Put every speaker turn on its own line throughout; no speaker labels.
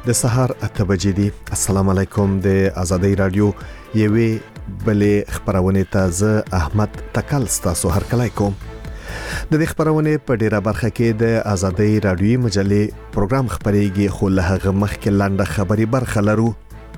د سهار 8 بجې دي. السلام علیکم. د آزادۍ رادیو یوې بلې خبرونه ته زه احمد تکل ستاسو هرکلی کوم. د دې خبرونه په ډیره برخه کې د آزادۍ رادیوي مجلې پروګرام خبريږي، خو له هغه مخکې لاندې خبري برخه لرو.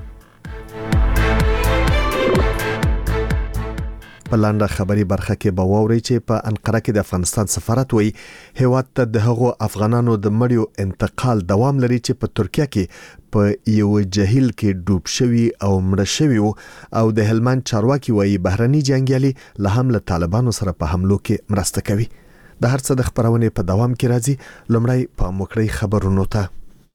په لاندې خبري برخه کې به ووري چې په انقره کې د افغانستان سفارت وایي هیواد ته د هغو افغانانو د مړیو انتقال دوام لري چې په ترکیه کې په یو جهیل کې ډوب شوی او مړ شوی او د هلمند چارواکي وایي بهرني جنگیالي له هم له طالبانو سره په حملو کې مرسته کوي. د هر څه د خبرونه په دوام کې راځي. لومړی په موکړی خبرونو ته.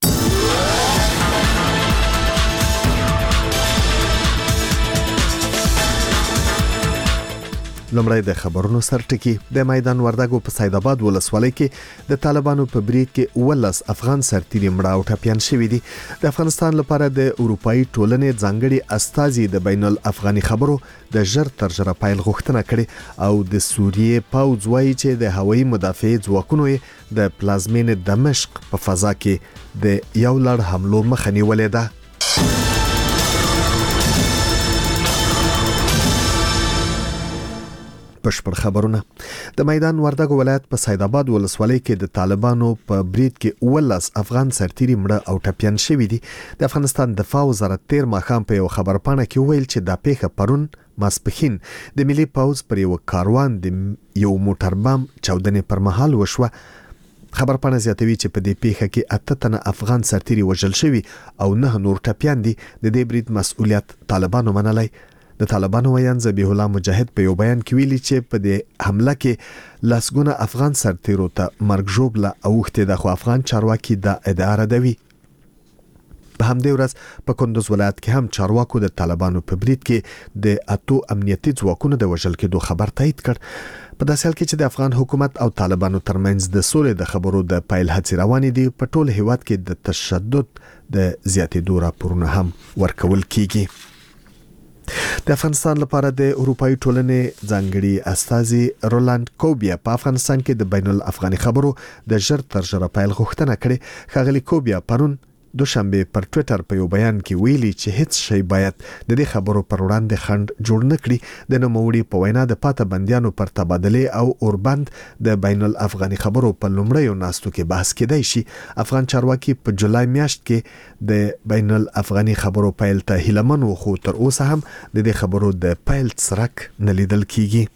لومړی د خبرونو سرټکی. د میدان وردګو په سید آباد ولسوالۍ کې د طالبانو په بریټ کې 19 افغان سرتیري مړه او ټپیان شوي دي. د افغانستان لپاره د اروپאי ټولنې ځانګړي استازي د بین الافغاني خبرو د ژر تر ژره پیل غوښتنه کړې او د سوریې پوځ وایي چې د هوایي مدافع ځواکونو د پلازمین دمشق په فضا کې د یو لړ حملو مخه نیولې ده. بشپړ خبرونه. د میدان وردګو ولایت په سید آباد ولسوالۍ کې د طالبانو په بریټ کې 19 افغان سرتیري مړه او ټپیان شوي دي. د افغانستان دفاع وزارت 13 ماښام په یو خبرپاڼه کې ویل چې دا پیښه پرون ماسپښین د ملي پوځ پر یو کاروان د یو موټر بم چاودنې پر مهال وشوه. خبرپاڼه زیاتوي چې په دې پیښه کې 8 تنه افغان سرتیري وژل شوي او 9 نور ټپیان دي. د دې بریټ مسؤلیت طالبانو منلی. د طالبانو ویان ذبیح الله مجاهد په یو بیان کې ویلي چې په دې حمله کې لاسګونه افغان سرتیرو ته مرګ ژوبله اوښتې ده، خو افغان چارواکي دا ادعا ردوي. په همدې ورځ په کندوز ولایت کې هم چارواکو د طالبانو په بریټ کې د 8 امنیتي ځواکونو د وژل کېدو خبر تایید کړ. په داسې حال کې چې د افغان حکومت او طالبانو ترمنځ د سولې د خبرو د پیل هڅې روانې دي، په ټول هیواد کې د تشدد د زیاتېدو راپورونه هم ورکول کیږي. د افغانستان لپاره د اروپאי ټولنې ځانګړي استازي رولاند کوبیا په افغانستان کې د بین الافغاني خبرو د ژر تر ژره پیل غوښتنه کړې. ښاغلي کوبیا پرون دوشنبه پر ټوئیټر په یو بیان کې ویلي چې هیڅ شی باید د دې خبرو پر وړاندې خنډ جوړ نه کړي. د نوموړي په وینا د پاته بندیانو پر تبادله او اوربند د بین الافغاني خبرو په لومړیو ناستو کې بحث کېدای شي. افغان چارواکي په جولای میاشت کې د بین الافغاني خبرو پیل ته هیلمن وو، خو تر اوسه هم د دې خبرو د پیل څرک نه لیدل کیږي.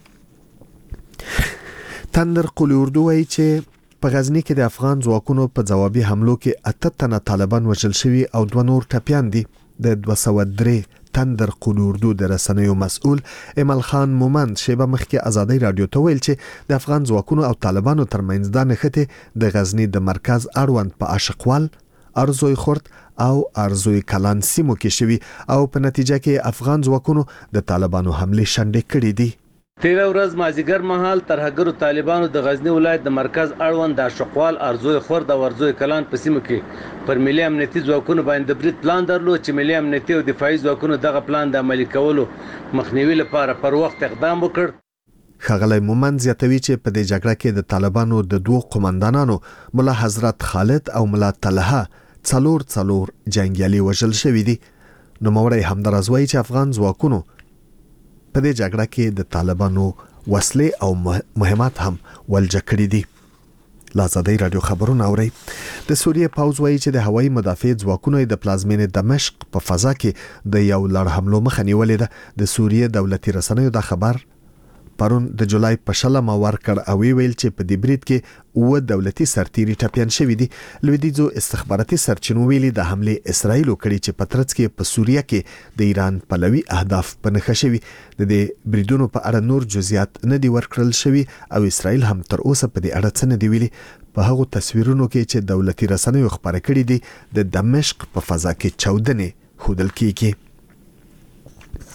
تندر قلی اردو وایي چې په غزنی کې د افغان ځواکونو په ځوابي حملو کې 8 تنه طالبان وژل شوي او 2 نور ټپیان دي. د 203 تندر قلی اردو د رسنیو مسؤل ایمل خان مومند شیبه مخکې آزادۍ رادیو ته ویل چې د افغان ځواکونو او طالبانو ترمنځ د نښتې د غزنی د مرکز اړوند په عاشقوال، ارزوی خورد او ارزوی کلان سیمو کې شوي او په نتیجه کې افغان ځواکونو د طالبانو حمله شنډې کړې دي.
تیره ورځ مازیګر مهال ترهګرو طالبانو د غزنی ولایت د مرکز اړوند د شقوال، ارزوی خورد او ارزوی کلان په سیمو کې پر ملي امنیتي ځواکونو باندې د برید پلان درلود چې ملي امنیتي او دفاعي ځواکونو دغه پلان د عملي کولو مخنیوي لپاره پر وخت اقدام وکړ.
ښاغلی مومند زیاتوي چې په دې جګړه کې د طالبانو د 2 قومندانانو ملا حضرت خالد او ملا طلحه څلور جنگیالي وژل شوي دي. نوموړی همداراز وایي چې افغان ځواکونو په دې جګړه کې د طالبانو وسلې او مهمات هم ولجه کړي دي. آزادۍ رادیو خبرونه اوري. د سوریې پوځ وایي چې د هوایي مدافع ځواکونو د پلازمین دمشق په فضا کې د یو لړ حملو مخه نیولې ده. د سوریې دولتي رسنیو دا خبر پرون د جولای په 20 ورکړ او ویل چې په دې بریټ کې 9 دولتي سرتیري ټپیان شوي دي. لویدیځو استخباراتي سرچینو ویلي د حمله اسرائیل وکړي چې په ترڅ کې په سوریه کې د ایران پلوي اهداف په نښه شوي. د دې بریدونو په اړه نور جزئیات نه دي ورکړل شوي او اسرائیل هم تر اوسه په دې اړه څه نه دی ویلي. په هغو تصویرونو کې چې دولتي رسنیو خبره کړې دي د دمشق په فضا کې چاودنې ښودل کیږي.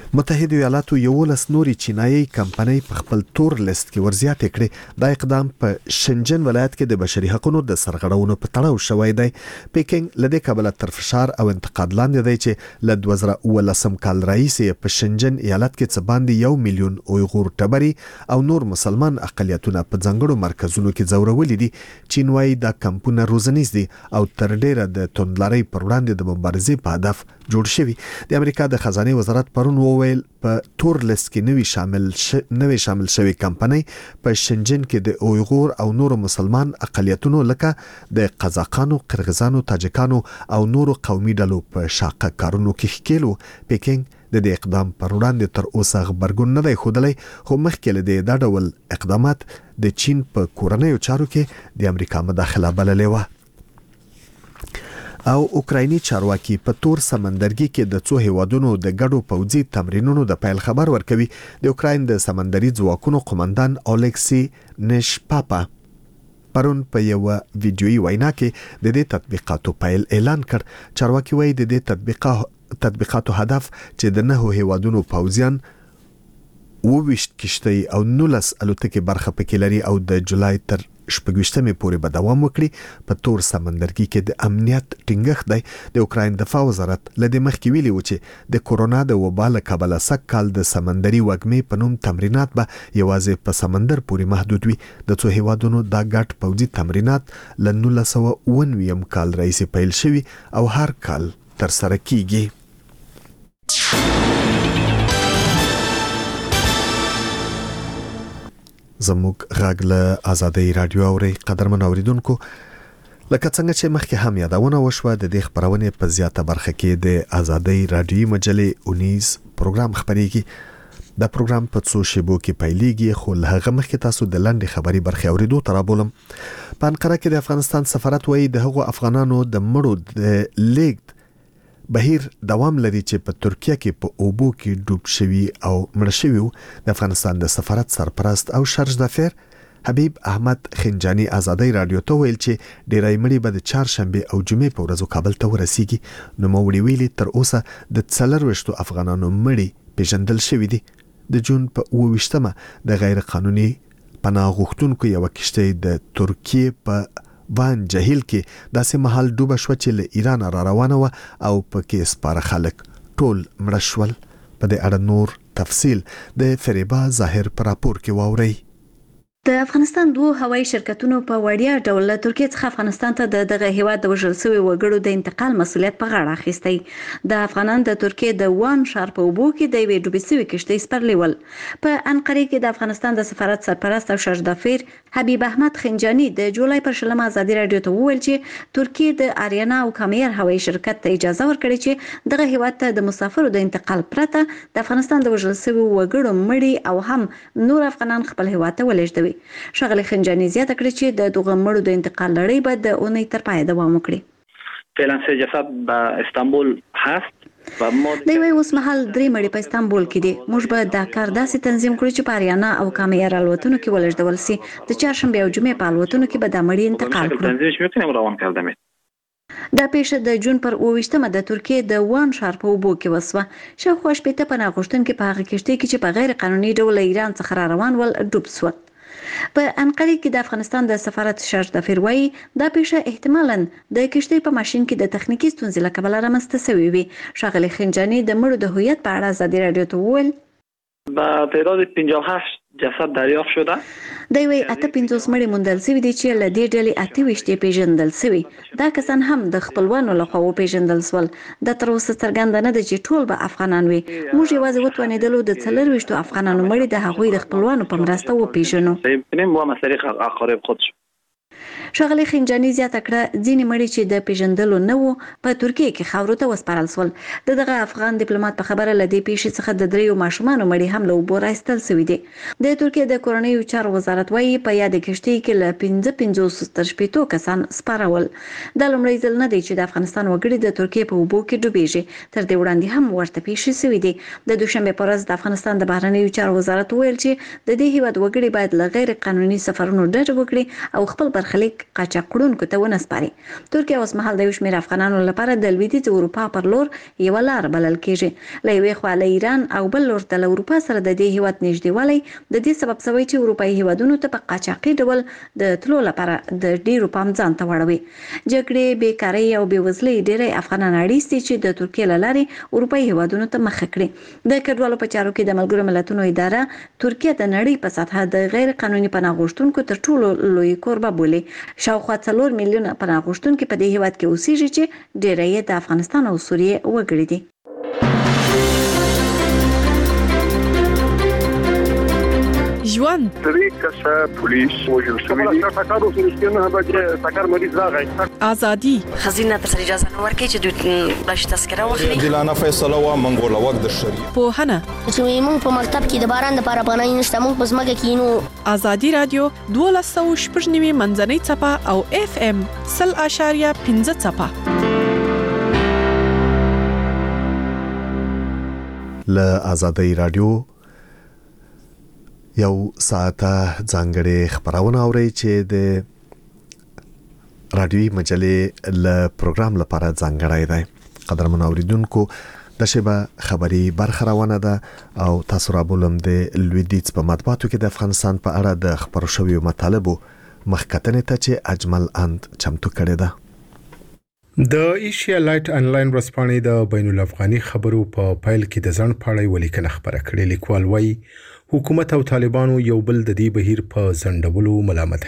متحده ایالاتو 11 نوري چینایي کمپنۍ په خپل تور لیست کې ورزیاتې کړې. دا اقدام په شنجن ولایت کې د بشري حقوقو د سرغړونو په تړاو شوی دی. پیکینګ لدې کبله تر فشار او انتقاد لاندې دی چې ل 2019 کال راهیسې په شنجن ایالت کې څه باندې 1 میلیون اویغور ټبري او نور مسلمان اقلیتونه په ځنګړو مرکزونو کې ځورولي دي. چین وايي دا کمپونه روزنیز دي او تر ډیره د توندلارۍ پر وړاندې د مبارزې په هدف جوړ شوی. د امریکا د خزانه وزارت پرون وویل په تور لیست کې نوې شامل شوی کمپنۍ په شنجن کې د اویغور او نورو مسلمان اقلیتونو لکه د قزاقانو، قرغیزانو، تاجکانو او نورو قومي ډلو په شاقه کارونو کې ښکېلو. پیکینګ د دې اقدام پر وړاندې تر اوسه خبرګون نه دی ښودلی، خو مخکې له دا ډول اقدامات د چین په کورنیو چارو کې د امریکا مداخله بللې وه. او اوکرایني چارواکي په تور سمندرګي کې د څو هیوادونو د ګډو پوځي تمرینونو د پیل خبر ورکوي. د اوکراین د سمندري ځواکونو قومندان اولیکسی نشپاپا پرون په یو ویډیويي وینا کې د دې تطبیقاتو پیل اعلان کړ. چارواکي وایي د دې تطبیقاتو هدف چې د 9 هیوادونو پوځیان 20 کشتۍ او 19 الوتکې برخه پکې لري او د جولای تر 28 پورې به دوام وکړي. په تور سمندرګي کې د امنیت ټینګښت دی. د اوکراین دفاع وزارت لدې مخکې ویلي و چې د کورونا د وبا له کبله سږ کال د سمندري وږمې په نوم تمرینات به یوازې په سمندر پورې محدود وي. د څو هیوادونو دا ګډ پوځي تمرینات له 1999 کال راهیسې پیل شوي او هر کال تر سره کیږي. زموږ غږ له آزادۍ رادیو اوري. قدرمن اوریدونکو، لکه څنګه چې مخکې هم یادونه وشوه، د دې خبرونې په زیاته برخه کې د آزادۍ رادیوي مجلې 19 پروګرام خبريږي. دا پروګرام په څو شیبو کې پیلېږي، خو له هغه مخکې تاسو د لنډې خبري برخه اوریدو ته رابولم. په انقره کې د افغانستان سفارت وایي د هغو افغانانو د مړو د لیږد بهیر دوام لري چې په ترکیه کې په اوبو کې ډوب شوي او مړ شوي. د افغانستان د سفارت سرپرست او شارژ دافیر حبیب احمد خنجانی آزادۍ رادیو ته ویل چې ډیری مړي به د چهارشنبه او جمعې په ورځو کابل ته ورسیږي. نو موري ویلي تر اوسه د 40 افغانانو مړي پیژندل شوي دي. د جون په 28مه د غیر قانوني پناه غوښتونکو یو کشته د ترکیه په وان جهیل کې داسې محل ډوبه شو چې له ایران را روانه و او پکې سپاره خلک ټول مړه شول. په دې اړه نور تفصیل د فریبا ظاهر پر راپور کې واوري.
د افغانستان دوه هوایي شرکتونو په وړیا ډول له ترکیه څخه افغانستان ته دغه هیواد د وژل شوي وګړو د انتقال مسؤلیت په غاړه اخیستی. د افغانان د ترکیه د وان ښار په اوبو کې د یوې ډوبې شوې کشتۍ سپرلي ول. په انقره کې د افغانستان د سفارت سرپرست او شارژ دافیر حبیب احمد خنجانی د جولای پر 20 آزادۍ رادیو ته وویل چې ترکیه د آریانا او کامیر هوایي شرکت ته اجازه ورکړي چې دغه هیواد ته د مسافرو د انتقال پرته د افغانستان د وژل شوي وګړو مړي او هم نور افغانان خپل هیواد ته ولېږدوي. شغله خنجانی زیاته کړې چې د دغه مړو د انتقال لړۍ به د اونۍ تر پای دوام وکړي.
فعلا 3 جسد په استانبول هست.
دوی اوس مهال 3 مړي په استانبول کې دي. موږ به دا کار داسې تنظیم کړو چې په آریانا او کامیر الوتنو کې ولېږدول شي. د چهارشنبه او جمعې په الوتنو کې به د مړي انتقال کړو. دا پیښه د جون پر 28مه د ترکیه د وان ښار په اوبو کې وسوه. شاوخوا 80 پناه غوښتونکي په هغه کشتۍ کې چې په غیر قانوني ډول ایران څخه را روان ول ډوب شول. په انقره کې د افغانستان د سفارت شارژ دافیر وایي دا پیښه احتمالاً د کشتۍ په ماشین کې د تخنیکی ستونزې له کبله رامنځته شوې وي. شغله خنجانی د مړو د هویت په اړه آزادۍ رادیو ته وویل
با تعداد 58 جسد دریافت شده.
دوی وایي 58 مړي موندل شوي دي چې له دې ډلې 28 پیژندل شوي. دا کسان هم د خپلوانو لخوا وپیژندل شول. د تر اوسه څرګنده نه ده چې ټول به افغانان وي. موږ یوازې وتوانېدلو د 40 افغانانو مړي د هغوی د خپلوانو په مرسته وپیژنو. شغله خنجانی زیاته کړه ځینې مړي چې د پیژندلو نه وو په ترکیه کې خاورو ته وسپارل شول. دغه افغان ډیپلوماټ په خبره لدې پیښې څخه د 3 ماشومان مړي هم له اوبو راایستل شوي دي. د ترکیه د کورنیو چارو وزارت وایي په یاد کشتۍ کې له 55 تر 60 کسان سپارول. د لومړي ځل نه دی چې د افغانستان وګړي د ترکیه په اوبو کې ډوبېږي. تر دې وړاندې هم ورته پیښې شوي دي. د دوشنبه په ورځ د افغانستان د بهرنیو چارو وزارت ویل چې د دې هیواد وګړي باید له غیر قانوني سفرونو ډډه وکړي او خپل برخلیک قاچاقړونکو ته ونسپاري. ترکیه اوس مهال د شمېر افغانانو لپاره د لویدیځ اروپا پر لور یو لار بلل کیږي. له یوې خوا له ایران او بل لور ته له اروپا سره د دې هیواد نږدېوالی د دې سبب شوی چې اروپایي هیوادونو ته په قاچاقي ډول د تلو لپاره د ډیرو پام ځان ته واړوي. جګړې، بیکارۍ او بېوزلۍ ډېری افغانان اړیس دي چې د ترکیې له لارې اروپایي هیوادونو ته مخه کړي. د کډوالو په چارو کې د ملګرو ملتونو اداره ترکیه د نړۍ په سطحه د غیر قانوني پناه غوښتونکو تر ټولو لوی کوربه بولي. شاوخوا 4 میلیونه پناه غوښتونکي په دې هیواد کې اوسېږي چې ډېری یې د افغانستان او سوریې وګړي دي.
ژوند
طریقه پولیس وجل شوی فقط وسلسله هغه سکر مریض راغی
ازادي
خزینه تر اجازه نه ورکړي چې دوی باش تذکره واخلي.
دلانه فیصله و منګول وخت د شری
پوهنه
چې موږ په مکتب کې د باران لپاره پناه نشته، موږ په ځمکه کې نو.
ازادي رادیو 12.9 منځنۍ چپه او FM 0.5 چپه.
له ازادي رادیو یو ساعته ځانګړې خبرونه اوري چې د رادیوي مجلې له پروګرام لپاره ځانګړی دی. قدرمن اوریدونکو د شبه خبري برخروانه ده او تاسو را بولم د لویدیځ په مطبوعاتو کې د افغانستان په اړه د خبرو شویو مطالبو مخکتنې ته چې اجمل اند چمتو کړی ده.
د ایشیا لایټ انلاین ورځپاڼې د بین الافغاني خبرو په فایل کې د ځن پاړی ولیکنه خبره کړې. لیکوال وايي حکومت او طالبانو یو بل د دې بهیر په زندولو ملامت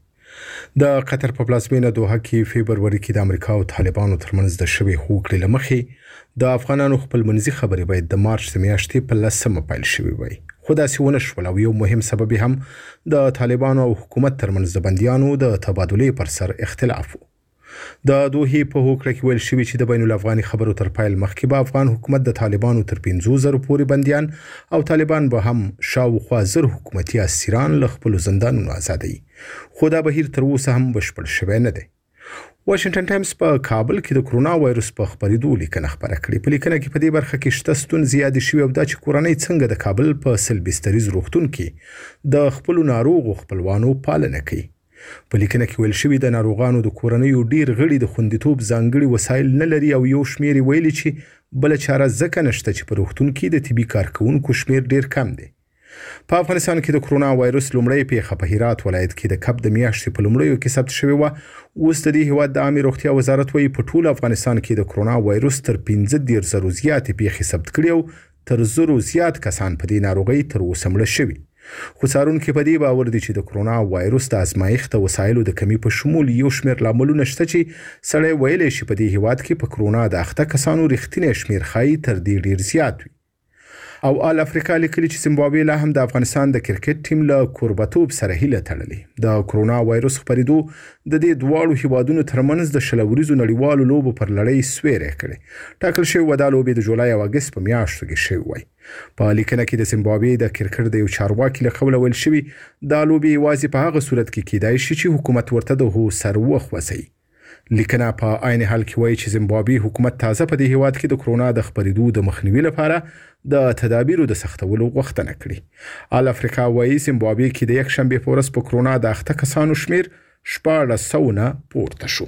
کړي. د قطر په پلازمینه دوحه کې فبروري کې د امریکا او طالبانو ترمنځ د شوې هوکړې لمخې د افغانانو خپلمنځي خبرې باید د مارچ د میاشتې په 10 پیل شوې وي. خو داسې ونه شول او یو مهم سبب هم د طالبانو او حکومت ترمنځ د بنديانو د تبادلې پر سر اختلاف و. د دوحې په هوکړه کې ویل شوی چې د بین الافغاني خبرو تر پایل مخکې به افغان حکومت د طالبانو تر 50,000 پورې بنديان او طالبان به هم شاوخوا 1000 حکومتي اسیران له خپل زندانونو آزادوي. خو دا بهیر تر اوسه هم بشپړ شوی نه دی. واشنگټن ټایمز په کابل کې د کرونا وایروس په خبرېدو لیکنه خبره کړې. په لیکنه کې په دې برخه کې شته ستونزې یادې شوې او دا چې کورنۍ څنګه د کابل په سلبستریز روغتون کې د خپل ناروغ خپلوانو پالنه کوي. په لیکنه کې ویل شوی د ناروغانو د کورنۍ ډیر غړي د خوندیتوب ځانګړي وسایل نه لري او یو شمیر ویلي چې بل چاره ځکه نشته چې په روغتون کې د طبي کارکونکو شمیر ډیر کم دی. په افغانستان کې د کرونا وایروس لومړی پیښه په هرات ولایت کې د کب د میاشتې په لومړیو کې ثبت شوې و. اوس د دې هیواد د عامه روغتیا وزارت وايي په ټول افغانستان کې د کرونا وایروس تر 15,000 زیاتې پیښې ثبت کړي او تر 1,000 زیات کسان په دې ناروغۍ تر اوسه مړه شوي. خو څارونکي په دې باور دي چې د کرونا وایروس د ازمایښت وسایلو د کمی په شمول یو شمېر لاملونه شته چې سړی ویلی شي په دې هیواد کې په کرونا د اخته کسانو رښتینی شمېر ښایي تر دې ډېر زیات وي. او آل افریقا لیکلي چې زیمبابوې لا هم د افغانستان د کرکټ ټیم له کوربتوب سره هیله تړلې. د کرونا وایروس خپرېدو د دې دواړو هیوادونو ترمنځ د شلوریزو نړیوالو لوبو پر لړۍ سویری کړې. ټاکل شوې وه دا لوبې د جولای او اګست په میاشتو کې شوې وای. په لیکنه کې د زیمبابوې د کرکټ د یو چارواکي له قوله ویل شوي دا لوبې یوازې په هغه صورت کې کیدای شي چې حکومت ورته د هو سر وخوځوي. لیکنه په عین حال کې وایي چې زیمبابوې حکومت تازه په دې هیواد کې د کرونا د خپرېدو د مخنیوي لپاره د تدابیرو د سختولو غوښتنه کړې. آل افریقا وایي زیمبابوې کې د یک شنبې په ورځ په کرونا د اخته کسانو شمیر 1400 نه پورته شو.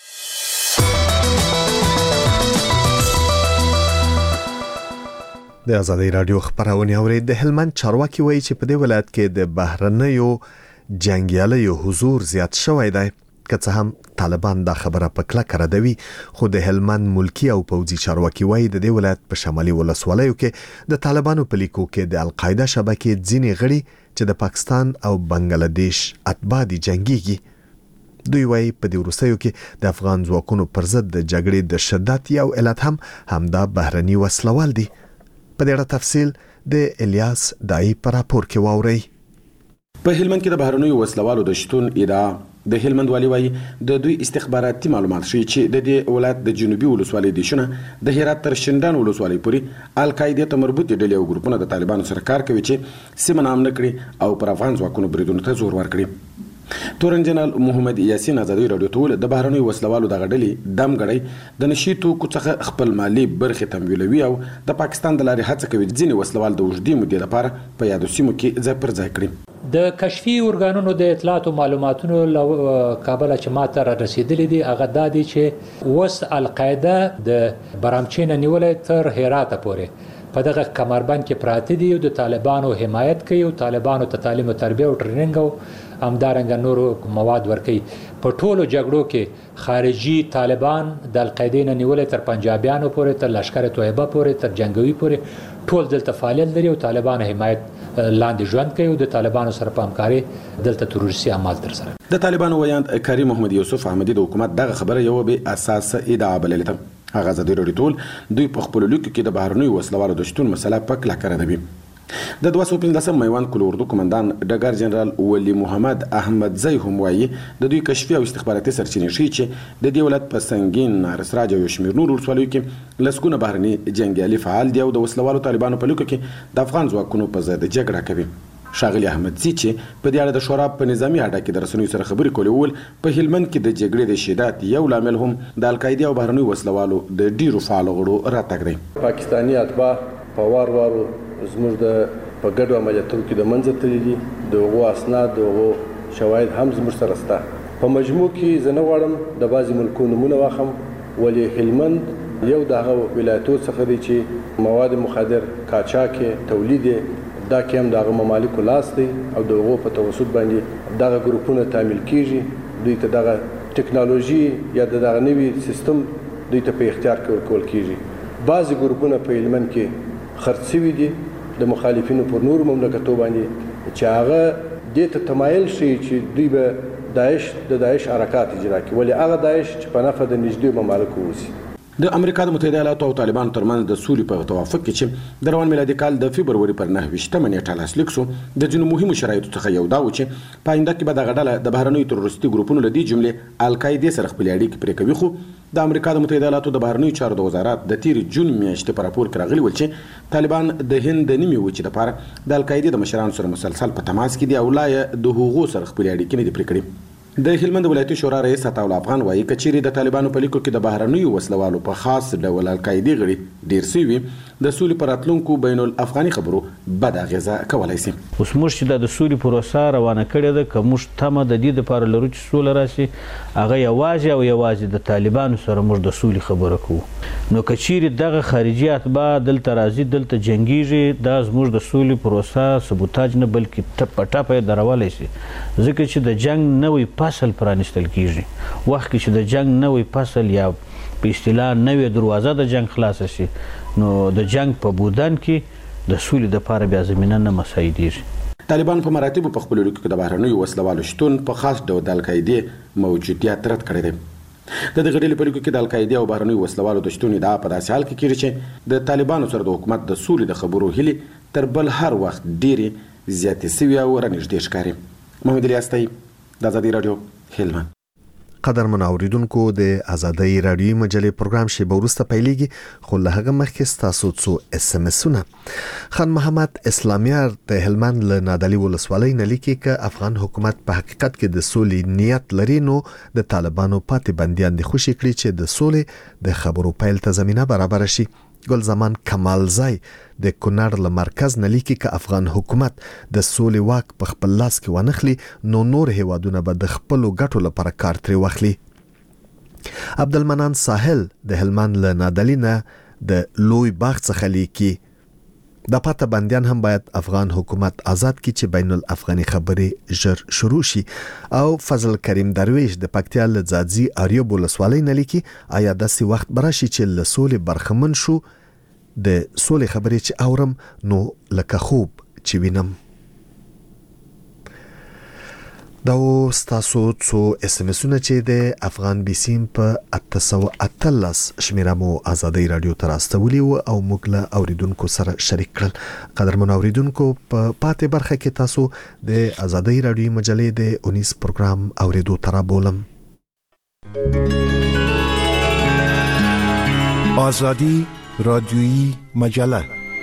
د ازادي رادیو خبرونه اوري. د هلمند چارواکي وایي چې په دې ولایت کې د بهرنیو جنگیالیو حضور زیات شوی دی. که څه هم طالبان دا خبره په کلکه ردوي، خو د هلمند ملکی او پوځي چارواکي وایي د دې ولایت په شمالي ولسوالیو کې د طالبانو په لیکو کې د القاعده شبکې ځینې غړي چې د پاکستان او بنگلاديش اتباع دي جنگيږي. دوی وایي په دې وروستیو کې د افغان ځواکونو پر ضد د جګړې د شدت یو علت هم همدا بهرني وسلوال دي. په دې اړه تفصیل د الیاس دای پر راپور کې واوري.
په هلمند کې د بهرنیو وسلوالو د شتون ادعا د هلمند والی وایي د دوی استخباراتي معلومات ښیي چې د دې ولایت د جنوبي ولسوالۍ دیشونه د هرات تر شندان ولسوالۍ پورې القاعده ته مربوط ډلې او ګروپونه د طالبانو سره کار کوي چې سیمه نام نه کړي او پر افغان ځواکونو بریدونو ته زور ورکړي. تورن جنرال محمد یاسین ازادي رادیو ته د بهرنیو وسلوالو د غډلې دم غړي د نشي توکو څخه خپل مالی برخه تمویلوي او د پاکستان د لارې هڅه کوي ځینې وسلوال د وجدي مودې لپاره په یادو سیمو کې ځای پر ځای کړي.
د کشفي ارګانونو د اطلاعات او معلوماتونو کابل چې ماته را رسیدلې دي هغه د دې چې وس القاعده د برامچین نیولې تر هرات پورې په دغه کمربند کې پراته دي او د طالبانو حمایت کوي او طالبانو ته تعلیم او تربیه او ټریننګ او همدارنګه نورو مواد ورکوي. په ټولو جګړو کې خارجي طالبان د القاعده نه نیولې تر پنجابیانو پورې تر لشکر طیبه پورې تر جنگوي پورې ټول دلته فعالیت لري او طالبان حمایت لاندې ژوند کوي او د طالبانو سره په همکاري دلته تروریستي اعمال تر سره.
د طالبانو ویاند کریم محمد یوسف احمدی د حکومت دغه خبره یو به اساس ادعا بللې. هغه ازادي راډیو ټول دوی په خپل لیکو کې د بهرنیو وسلوالو د شتون مسله په کلکه ردوي. د 215 میوان کل اردو کمانډان ډګر جنرال ولی محمد احمد زئی هم وایي د دوی کشفي او استخباراتي سرچینې ښیي چې د دې ولایت په سنگین نارسراج او شمیر نور ولسوالیو کې لسګونه بهرني جنگیالي فعال دي او د وسلوالو طالبانو په لیکو کې د افغان ځواکونو په ضد جګړه کوي. ښاغلي احمد زی چې په دې اړه د شورا په نظامی اډه کې د رسنیو سره خبرې کولې ول په هلمند کې د جګړې د شدت یو لامل هم د القاعده او بهرنیو وسلوالو د ډیرو فعال غړو راتګ دی.
پاکستاني اتباع په وار زموږ د په ګډو عملیاتو کې د منځ تللي دي د هغو اسناد د هغو شواهد هم زموږ سره شته. په مجموع کې زه نه غواړم د بعضې ملکونو نومونه واخلم ولې هلمند یو د هغه ولایتو څخه دی چې مواد مخدر قاچاق تولید دا کې هم دغه ممالکو لاس دی او دغه په توسط باندې دغه ګروپونه تعمیل کیږي. دوی ته دغه ټکنالوژي یا دغه نوی سیستم دوی ته په اختیار کې ورکول کیږي. بعضی ګروپونه په هلمند کې خرڅ شوي دي د مخالفینو پر نور مملکتو باندې چې هغه دې ته تمایل شي چې دوی به د داعش حرکات اجرا کړي ولې هغه داعش چې په نفع د نږدې ممالکو اوسي.
د امریکا د متحده ایالاتو او طالبانو ترمنځ د سولې په توافق کې چې د روان میلادي کال د فبروري پر 9 نیټه لاسلیک شو د ځینو مهمو شرایطو څخه یو دا و چې په آینده کې به دغه ډله د بهرنیو تروریستي ګروپونو له دې جملې القاعده سره خپل اړیکې پرې کوي. خو د امریکا د متحده ایالاتو د بهرنیو چارو د وزارت د تیر جون میاشتې په راپور کې راغلي ول چې طالبان د هند د نیمې وچې لپاره د القاعده د مشرانو سره مسلسل په تماس کې دي او لا د هغو سره خپل اړیکې نه دي پرې کړې. د هلمند ولایتي شورا رئیس عطاءالله افغان وایي کچېرې د طالبانو په لیکو کې د بهرنیو وسلوالو په خاص ډول القاعده غړي ډیر سوي د سولې پر راتلونکو بین الافغاني خبرو بد اغیزه کولای شي.
اوس موږ چې د سولې پروسه روانه کړې ده که موږ تمه د دې لپاره لرو چې سوله راشي هغه یوازې د طالبانو سره موږ د سولې خبره کوو. نو کچېرې دغه خارجي اتباع دلته راځي دلته جنګیږي دا زموږ د سولې پروسه سبوتاج نه بلکې ټپ ټاپه درولی شي ځکه چې د جنګ نوی فصل پرانستل کیږي. وخت کې چې د جنگ نوې فصل یا په اصطلاح نوې دروازه د جنگ خلاص شي نو د جنگ په بودن کې د سولې لپاره بیا زمینه نه مساعدېږي.
طالبان په مراتبو په خپل لیکو کې د بهرنیو وسلوالو شتون په خاص ډول د القاعده موجودیت رد کړی دی. د دغه ډلې په لیکو کې د القاعده او بهرنیو وسلوالو د شتون ادعا په داسې حال کې کیږي چې د طالبانو سره د حکومت د سولې د خبرو هیلې تر بل هر وخت ډېرې زیاتې سوي او رانږدې ښکاري. محمد الیاس طیب د ازادي راډیو هلمند.
قدرمن اوریدونکو د ازادۍ رادیوي مجلې پروګرام شی ورسته پیلېږي خو له هغه مخکې تاسو څو SMS-ونه. خان محمد اسلامیار د هلمند له نادعلي ولسوالۍ نه لیکي چې افغان حکومت په حقیقت کې د سولې نیت لري نو د طالبانو پاتې بندیان د خوشي کړی چې د سولې د خبرو پیل ته زمينه برابر شي. ګل زمان کمالزای د کونړ له مرکز نه لیکي چې افغان حکومت د سولې واک په خپل لاس کې ونخلي نو نور هیوادونه به د خپل ګټو لپاره کار ترې واخلي. عبدالمنان ساحل د هلمند له نادعلي نه د لوی باغ څخه لیکي د پاته بندیان هم باید افغان حکومت آزاد کی چې بین الافغاني خبرې ژر شروع شي. او فضل کریم درویش د پکتیا له ځاځي اریوب ولسوالۍ نه لیکي آیا داسې وخت براشي چې له سولې برخمن شو د سولې خبرې چې اورم نو لکه خوب چې وینم. دا ستاسو څو SMS-ونه چې د افغان بیسیم په 813 شمیره مو ازادۍ رادیو ته راستولي او موږ له اوریدونکو سره شریک کړل. قدرمن اوریدونکو په پاتې برخه کې تاسو د ازادۍ رادیو مجلې د 19 پروګرام اوریدو تر بولم.
ازادي رادیویی مجله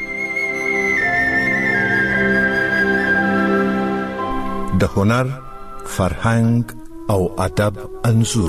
د هنر فرهنګ او ادب انځور.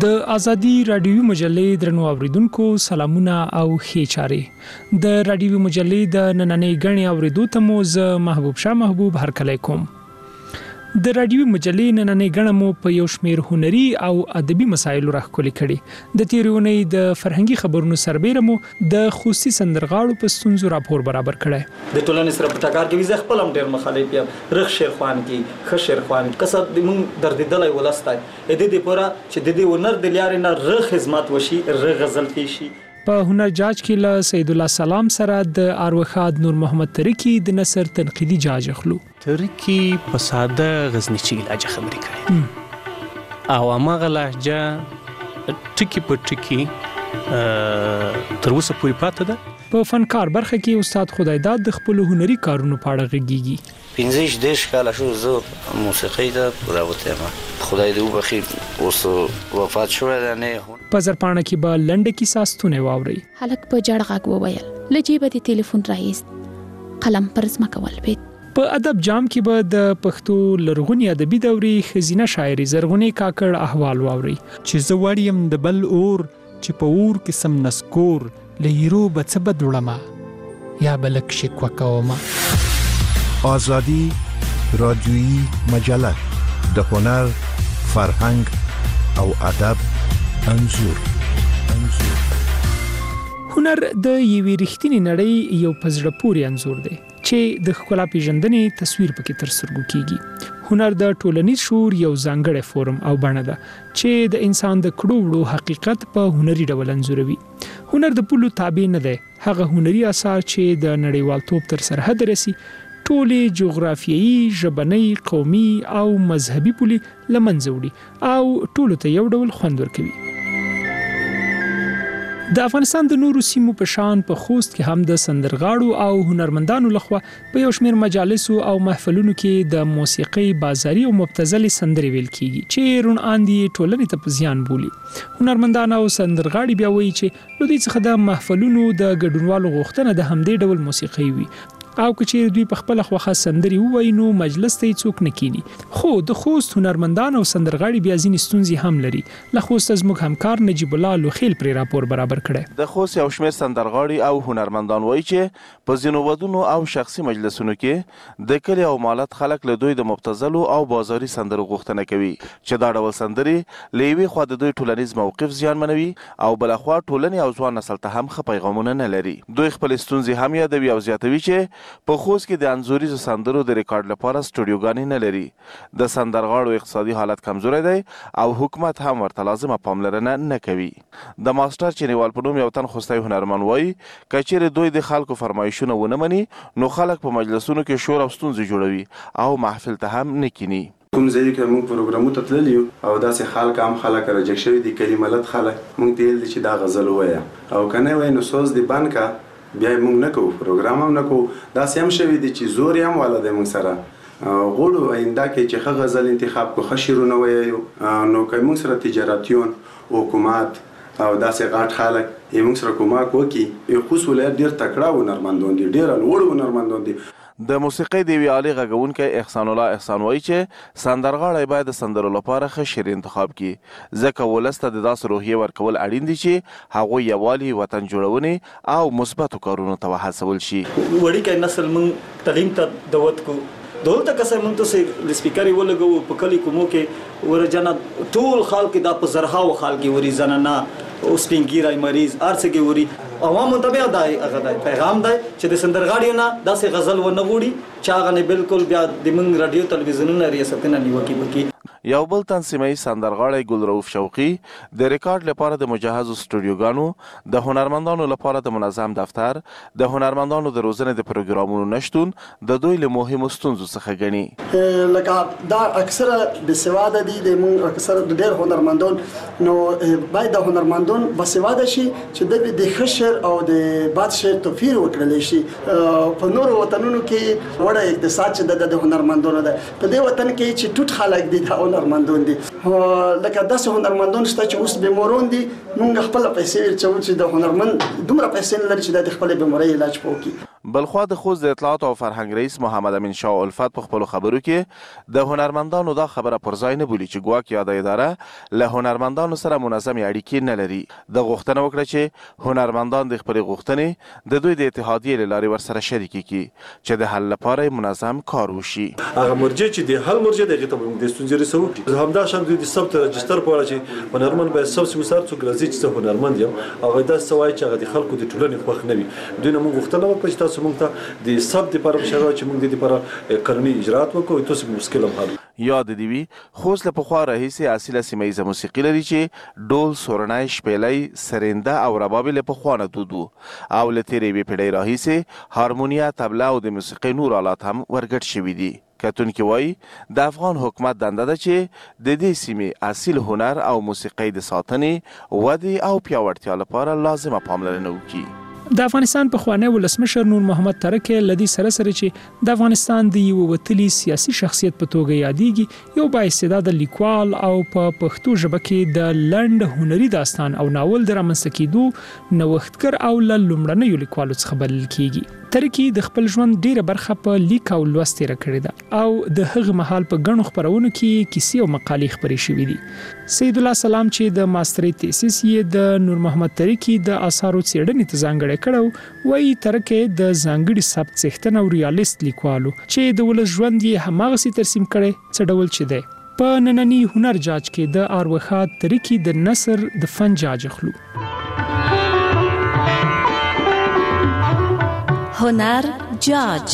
د ازادي رادیوي مجلې درنو اوریدونکو سلامونه او ښې چارې د رادیوي مجلې د نننۍ غني اوریدو ته مو ز محبوب شاه محبوب هرکلی کوم. د رادیوي مجلې نننۍ غنه مو په یو شمیر هنري او ادبي مسایلو راخولې کړي. د تیرونې د فرهنګي خبرونو سربېره مو د خوستي سندرغاړو په ستونزو راپور برابر کړي.
د ټولنې سره په ټکر کې وزه خپل هم ډېر مخالف یم. رخ شیرخوان کې خ شیرخوان کسب د مونږ دردیدلای ولستای د دې پورا چې د دې ونر د لیارې نه رخ خدمت وشي رخ غزل پیشي.
په هنر جاج کې له سید الله سلام سره د اروخاد نور محمد ترکی د نثر تنقیدي جاج اخلو.
ترکی په ساده غزنیچي لهجه خبرې کوي او هغه لهجه ټکی په ټکی تر اوسه پورې پاتې ده.
په فنکار برخه کې استاد خدایداد د خپل هنري کارونو په اړه غږیږي.
15 کاله شو زه موسیقي ته راوته ما خدای دې وبخي اوس وفات شو نه.
په زرپانه کې به لنډه کیسه ستونه واوري.
هلک په جړ غږ وویل لجیبه د ټلیفون راایست قلم پر زما کول بیت.
په ادب جام کې به د پښتو لرغونی ادبي دورې خزینه شاعري زرغونی کاکړ احوال واوري
چې زه وړیم د بل اور چې په اور کې سم نسکور لهیرو بڅبد وړما یا بلک شکوا کوما.
آزادی رادیویی مجله د هنر فرهنګ او ادب انځور.
هنر د یوې رښتینې نړۍ یو پزړه پورې انځور دی چې د ښکلا پیژندنې تصویر پکې تر سترګو کیږي. هنر د ټولنیز شعور یو ځانګړی فورم او بڼه ده چې د انسان د کړو وړو حقیقت په هنري ډول انځوروي. هنر د پولو تابع نه دی. هغه هنري اثار چې د نړیوالتوب تر سرحد رسي ټولې جغرافیایي، ژبنۍ، قومي او مذهبي پولې له منځه وړي او ټولو ته یو ډول خوند ورکوي. د افغانستان د نورو سیمو په شان په خوست کې هم د سندرغاړو او هنرمندانو لخوا په یو شمیر مجالسو او محفلونو کې د موسیقي بازاري او مبتذلې سندرې ویل کیږي چې رون اندي ټولنې ته په زیان بولي. هنرمندان او سندرغاړي بیا وایي چې لودي څخه د محفلونو د ګډونوالو غوښتنه د همدې ډول موسیقي وي او کچیر دوی په خپل خوخه سندري وای نو مجلس ته څوک نکینی. خو د خوست هنرمندان او سندرغاړي بیا ځینې ستونزې هم لري. له خوست زموږ همکار نجیب الله لوخیل پر راپور برابر کړي.
د خوست یو شمېر سندرغاړي او هنرمندان وایي چې په ځینو ودونو او شخصي مجلسونو کې د کلي او مالت خلک له دوی د مبتذلو او بازاري سندرو غوښتنه کوي چې دا ډول سندري له یوې خوا د دوی ټولنیز موقف زیانمنوي او بل خوا ټولنې او ځوان نسل ته هم ښه پیغامونه نه لري. دوی خپل ستونزې هم یادوي او زیاتوي چې په خوست کې د انځوریزو سندرو د ریکارډ لپاره سټوډیوګانې نه لري. د سندرغاړو اقتصادي حالت کمزوری دی او حکومت هم ورته لازمه پاملرنه نه کوي. د ماستر چینیوال په نوم یو تن خوستی هنرمند وایي که چیرې دوی د خلکو فرمایشونه ونه مني نو خلک په مجلسونو کې شور او ستونزې جوړوي او محفل ته هم نه کینی.
کوم ځای کې موږ پروګرامو ته تللی یو او داسې خلک هم خلک راجک شوي دي کلي ملت خلک موږ ته ویل چې دا غزل ووایه او که نه وایي نو سوز دې بند که بیا موږ نه کوو پروګرام هم نه کوو. داسې هم شوي دي چې زور یې هم والا دی موږ سره غواړو آینده کې چې ښه غزل انتخاب کړو ښه شعرونه ووایو نو که موږ سره تجارتیون حکومت او داسې غټ خلک یې موږ سره کومک وکړي. خوست ولایت ډېر تکړه هنرمندان دي ډېر لوړ هنرمندان دي.
د موسیقۍ د یوې عالي غږونکی احسان الله احسان وایي چې سندرغاړی باید د سندرو لپاره ښه شعر انتخاب کړي ځکه ولس ته د داسې روحیې ورکول اړین دي چې هغوی یووالي وطن جوړونې او مثبتو کارونو ته وهڅول شي.
وړوکی نسل موږ تعلیم ته دعوت کړو دولته کسر موږ ته سپیکرې ولګوو په کلي کومو کې ورجنه ټول خلک دا په زرهاو خلک وري زنانه او سپینګیری مریض ارڅګي وري عوامو ته بیا دای هغه پیغام دی چې د سندرغاړیو نه داسې غزل ونه غوړي چې هغه نه بالکل بیا د موږ رادیو تلویزیونونو ریاستونه نیوکې وکړي.
یو بل تنظیمي سندرغاړی ګل رؤف شوقي د ریکارډ لپاره د مجهزو سټوډیوګانو د هنرمندانو لپاره د منظم دفتر د هنرمندانو د روزنې د پروګرامونو نشتون د دوی له مهمو ستونزو څخه ګڼي.
لکه دا اکثره بسواده دي د موږ اکثره د ډېر هنرمندان نو باید د هنرمندان بسواده شي چې د خشر او د باد شعر توفیر وکړل شي. په نورو وطنونو کې وړه اقتصاد چې د هنرمندانو ده په دې وطن کې چې ټوټ خلک دي هنرمندان دي لکه داسې هنرمندان شته چې اوس بیمارون دي موږ خپل پیسې ورچو چې د هنرمند دومره پیسې نه لري چې د خپل بیماری علاج وکړي.
بلخوا د خوست د اطلاعات او فرهنګ رئیس محمد امین شاه الفت په خپل خبرو کې د هنرمندانو دا خبره پر ځای نه بولي چې ګواکې یاده اداره له هنرمندانو سره منظمې اړیکې نه لري. د غوښتنه وکړه چې هنرمندان د خپلې غوښتنې د دوی د اتحادیې له لارې ورسره شریکې کړي چې د حل لپاره منظم کار وشي.
هغه مرجع چې د حل مرجع دغه ته موږ د ستونزې رسو همدا شان د ثبت رجستر په اړه چې هنرمند باید ثبت شي وسار څوک راځي چې هنرمند یم هغه دا سوای چې هغه د خلکو د ټولنې خوښ نه وي. دوی نه موږ غوښتنه وکړه چې تاسو موږ ته د ثبت لپاره شروع چې موږ د دې لپاره قانوني اجراءات وکړو تاسو مشکل هم حل.
یاد دی وی خوست له پخوا راهیسې اصیله سیمه موسیقي لري چې ډول، سورنای، شپېلۍ، سرنده او رباب له پخوا نه دود او له تیرې وی پیړۍ راهیسې هارمونیا، طبله او د موسیقي نور آلات هم ورګډ شوي دي. کتونکي وایي د افغان حکومت دنده ده چې د دې سیمې اصیل هنر او موسیقي د ساتنې، ودې او پیاوړتیا لپاره لازمه پاملرنه وکړي.
د افغانستان پخوانی ولسمشر نور محمد ترکی لدی سره چې د افغانستان د یو وتلی سیاسي شخصیت په توګه یادېږي، یو با استعداده لیکوال او په پښتو ژبه کې د لنډ هنري داستان او ناول د رامنځته کېدو نوښتګر او له لومړنیو لیکوالو څخه بلل کېږي. ترکی د خپل ژوند ډیره برخه په لیک او لوست تیر کړې ده او د هغه مهال په غنو خبرونو کې کیسې او مقالې خبرې شوې دي. سید الله سلام چې د ماستري تیسیس یې د نور محمد ترکی د آثارو څېړنې ته ځانګړی کړو، وایي ترکی د ځانګړي سبک څښتن او ریالیست لیکوالو چې د ولس ژوند یې هماغسې ترسیم کړي څه ډول چې دی. په نننی هنر جاج کې د اروخات ترکی د نثر د فن جاج اخلو.
هنر جاج.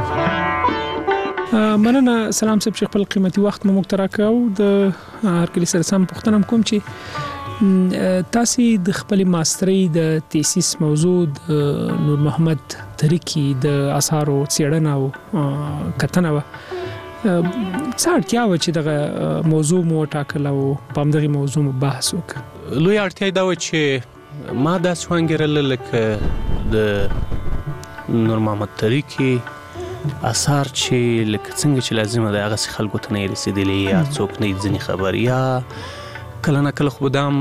مننه سلام صاحب چې خپل قیمتي وخت مو مقترح کاو. د هر کلی سره سم پوښتنه کوم چې تاسو د خپل ماستري د تیسیس موضوع د نور محمد ترکی د آثارو څېړنه او کتنه و څه اړتیا و چې دغه موضوع مو ټاکل او په همدغه موضوع مو بحث وکړ؟
لوی اړتیا دا و چې ما داسې وانګېرله لکه د نور محمد ترکی اثار چې لکه څنګه چې لازمه ده هغسې خلکو ته نه رسېدلي یا څوک نه ځینې خبر یا کله نه کله خو به دا هم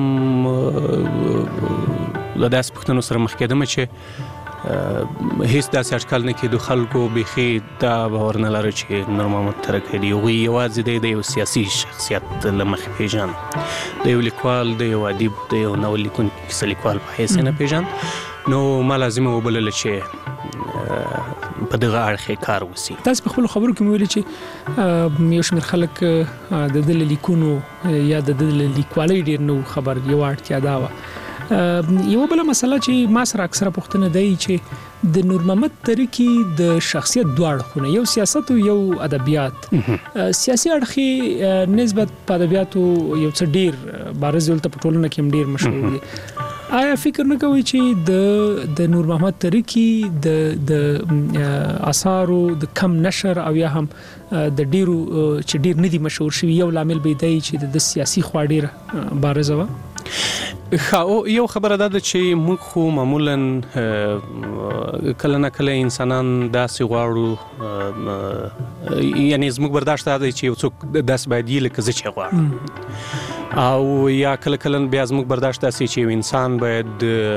له داسې پوښتنو سره مخ کېدمه چې هیڅ داسې اټکل نه کېدو خلکو بیخي دا باور نه لره چې نور محمد ترکی دی هغوی یوازې دی د یو سیاسي شخصیت له مخې پېژاند، د یو لیکوال، د یو ادیب، د یو ناول لیکونکي کیسه لیکوال په حیث یې نه پېژاند. نو ما لازمه وبلله چې په دغه اړخ کار وسی.
تاسو په خپل خبرو کې ویلي چې یو شمېر خلک د دل لیکونو یا د دل لیکوالۍ ډیر نو خبر یو اړتیا دا و. یو بل مسله چې ما سره اکثره پوښتنه دی چې د نور محمد ترکی د شخصیت دواړه خونه، یو سیاست او یو ادبیات. سیاسي اړخ نسبت په ادبیاتو یو څه ډیر بارز ولته په ټولنه کې ډیر مشهور دي. آیا فکر نه کوي چې د نور محمد ترکی د آثارو د کم نشر او یا هم د ډیرو چې ډیر ندي مشهور شوي یو لامل به دی چې د سیاسي خوا ډیره بارزه و؟
یو خبره ده چې موږ خو معمولا کله نه کله انسانان داسې غواړو، یعنی زموږ برداشت دا دی چې یو څوک داسې باید وي لکه زه چې غواړم، او یا کله کله بیا زموږ برداشت داسې چې یو انسان باید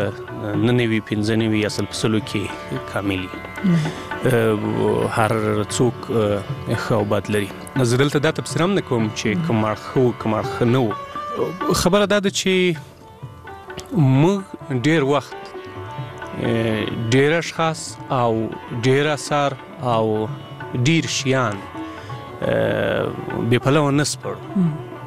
99 اصل په سلو کې کامل وي. هر څوک ښه او بد لري. زه دلته دا تبصره هم نه کوم چې کوم اړخ ښه و کوم اړخ نه و. خبره دا ده چې موږ ډیر وخت ډیر اشخاص او ډیر اثار او ډیر شیان بې پلوه نه سپړو.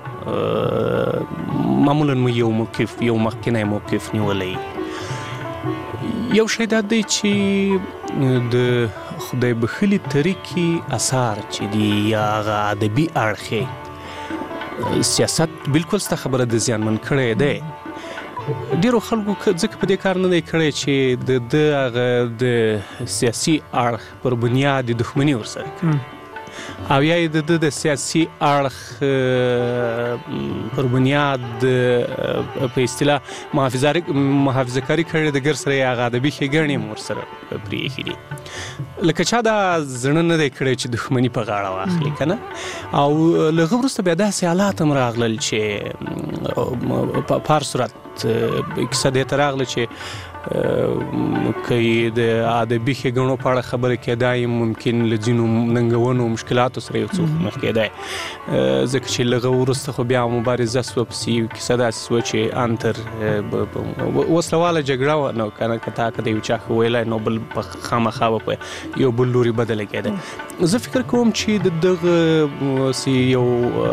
معمولا مو یو موقف، یو مخکینی موقف نیولی. یو شی دا دی چې د خدای بخښلي ترکی اثار چې دي یا هغه ادبي اړخ سیاست بالکل ستا خبره د زیانمن کړی دی. ډیرو خلکو ځکه په دې کار نه دی کړی چې د هغه د سیاسي اړخ پر بنیاد د دښمني ورسره کړي او یا د سیاسي اړخ پر بنیاد په اصطلاح محافظه کاري کړي د ګر سره یا هغه ادبي ښېګڼې هم ورسره پرېښي دي. لکه چا دا زړه نه دی کړی چې دښمني په غاړه واخلي که نه. او له هغه وروسته بیا داسې حالات هم راغلل چې په هر صورت کیسه دې ته راغله چې که د ادبي ښېګڼو په اړه خبرې کېدای ممکن له ځینو ننګونو او مشکلاتو سره یو څه مخ کېدای ځکه چې لږه وروسته خو بیا مبارزه سوه پسې یو کیسه داسې سوه چې انتر وسلواله جګړه وه نو که نه که تا که د یو چا ښه ویلی نو بل خامخا به په یو بل لوري بدله کېده زه فکر کوم چې د دغه یو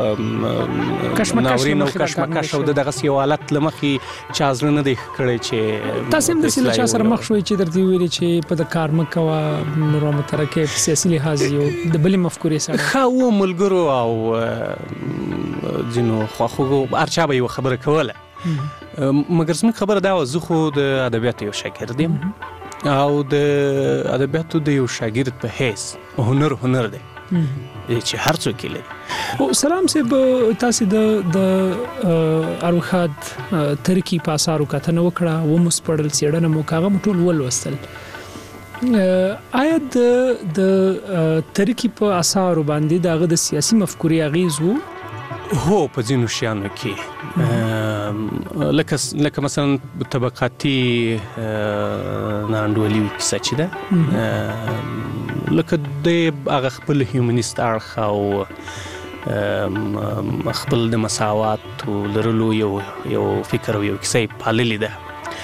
ناورین او کشمکش او د دغسې یو حالت له مخې چا زړه نه دی ښه کړی چې
تاسې هم داسې له چا سره مخ شوئ چې درته ویلي چې په د کار مه کوه نور مترکې په سیاسي لحاظ یو د بلې مفکورې سره
ښه و ملګرو او ځینو خواخوږو هر چا به یوه خبره کوله مګر زموږ خبره دا وه زه خو د ادبیاتو یو شاګرد یم او د ادبیاتو د یو شاګرد په حیث هنر دی چې هر څوک یې لري
سلام صاحب تاسې د اروښاد ترکي په اثارو کتنه وکړه ومو سپړل څېړنه مو هغه مو ټول ولوستل آیا د ترکي په اثارو باندې د هغه د سیاسي مفکورې اغیز و
هو په ځینو شیانو کې لکه مثلا طبقاتي ناانډولي کیسه چې ده لکه د هغه خپل هیومنیست اړخ او خپل د مساواتو لرلو یو فکر او یو کیسه یې پاللې ده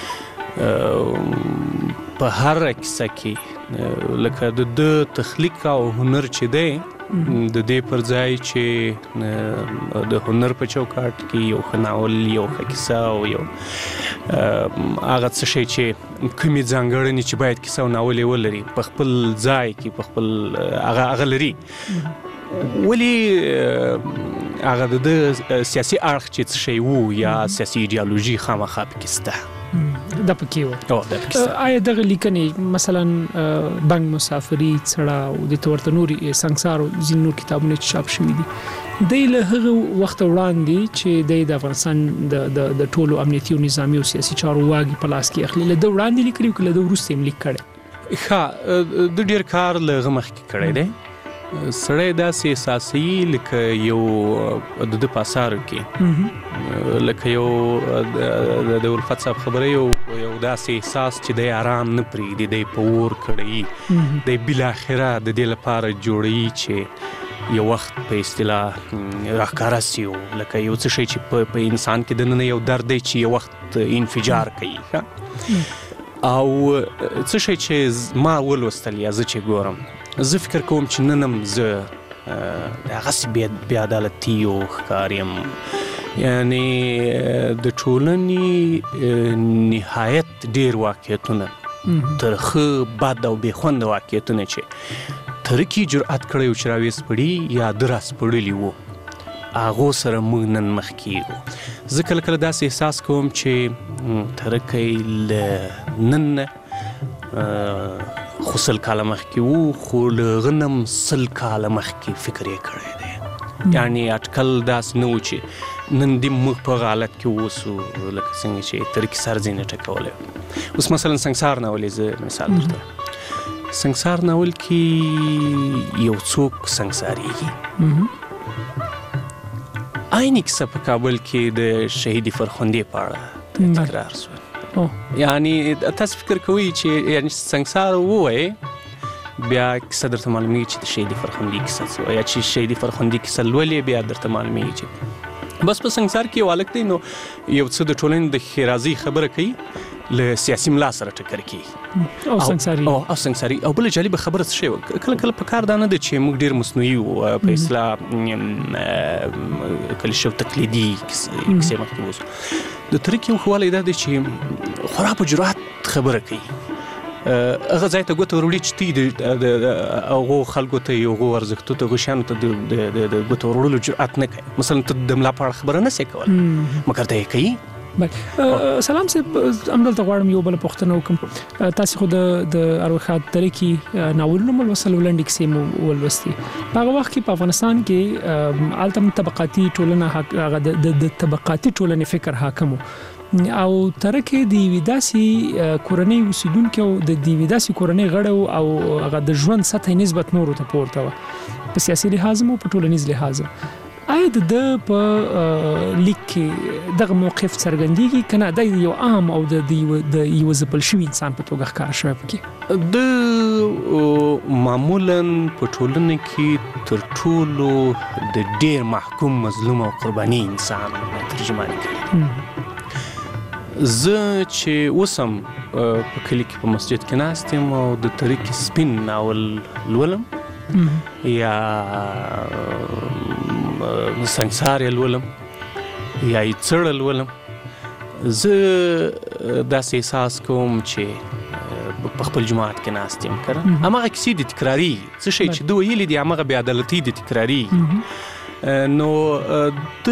په هر کیسه کې لکه د تخلیق او هنر چې دی د دې پر ځای چې د هنر په چوکاټ کې یو ښه ناول یو ښه کیسه او یو هغه څه شی چې کومې ځانګړنې چې باید کیسه او ناول یې ولري په خپل ځای کې په خپل هغه لري ولې هغه د سیاسي اړخ چې څه شی وو یا سیاسي ایډیالوژي خامخا پکې شته
دا پکې و آیا دغه لیکنې مثلا بنګ مسافري څړه او د تورته نوري سنگسار او ځینې نور کتابونه چاپ شوي دي د له هغه وخت وړاندې چې د افغانستان د ټولو امنیتي او نظامی او سیاسي چارو واګي په لاس کې اخلي له وړاندې لیکلي او له وروسته هم لیک کړي
ښه د ډیر کار له مخکې کړی دی سړی داسې احساسوي لکه یو د په اثارو کې لکه یو د الفت صاحب خبره یو داسې احساس چې دی آرام نه پرېږدي دی په اور کړی دی بالاخره د دې لپاره جوړوي چې یو وخت په اصطلاح راښکاره سي لکه یو څه شی چې په انسان کې دننه یو درد دی چې یو وخت انفجار کوي او څه شی چې ما ولوستل یا زه چې ګورم زه فکر کوم چې نن هم زه هغسې بې عدالتي او ښکار یم یعنې د ټولنې نهایت ډېر واقعیتونه ترخه بد او بې خونده واقعیتونه چې ترکي جرأت کړی و چې راویسپړي یا ده راسپړلي وو هغو سره موږ نن مخ کېږو زه کله کله داسې احساس کوم چې ترکی له نن نه خو 100 کاله مخکې وو خو له هغه نه هم 100 کاله مخکې فکر یې کړی دی یعنې اټکل داسې نه و چې نن دې موږ په هغه حالت کې اوسو لکه څنګه چې ترکي سر ځینې ټکولی اوس مثلا سنګسار ناول یې زه مثال درته سنګسار ناول کې یو څوک سنګساریږي عیني کیسه په کابل کې د شهیدې فرخندې په اړه تکرار شوه یعنی تاسو فکر کوئ چې یعنی سنگسار ووایي بیا کیسه درته معلومیږي چې د شهیدې فرخندې کیسه څه یا چې شهیدې فرخندې کیسه لولې بیا درته معلومیږي چې بس په سنگسار کې یو هلک دی نو یو څه د ټولنې د ښېرازۍ خبره کوي له سیاسي ملا سره ټکر کوي
او
سنگساري او بله جالبه خبره څه شی وه کله کله په کار دا نه ده چې موږ ډېر مصنوعي په اصطلاح کلیشه او تقلیدي کیسې مخکې اوسو د ترکي یو ښه والی دا دی چې خورا په جرأت خبره کوي هغه ځای ته ګوته وروړي چې تی د هغو خلکو ته هغو ارزښتو ته هغو شیانو ته د ګوته وروړلو جرأت نه کوي مثلا ته د ملا په اړه خبره نه سې کولی مګر ته یې کوي
سلام صاحب همدلته غواړم یو بله پوښتنه وکړم تاسې خو د اروښاد ترکي ناولونه مو لوستل لنډې کیسې مو ولوستې په هغه وخت کې په افغانستان کې هلته طبقاتي ټولنه هغه د طبقاتي ټولنې فکر حاکم و او ترکي د یوې داسې کورنۍ اوسیدونکي او د یوې داسې کورنۍ غړو او هغه د ژوند سطحې نسبت نورو ته پورته وه په سیاسي لحاظ او په ټولنیز لحاظ آیا د په لیک کې دغه موقف څرګندېږي کنه د یو عام او د یو ځپل شوی انسان په توګه ښکاره شوی پکې
د معمولا په ټولنه کې تر ټولو د ډیر محکوم مظلوم او قرباني انسان ترجماني کوي زه چې اوسم په کلی کې په مسجد کې ناست یم او د طریق سپین ناول لولم یا سنگسار یې لولم یا یې څړه لولم زه داسې احساس کوم چې په خپل جماعت کې ناست یم که نه هماغه کیسې د تکراري څه شی چې ده ویلي دي هماغه بې عدالتي د تکراري نو د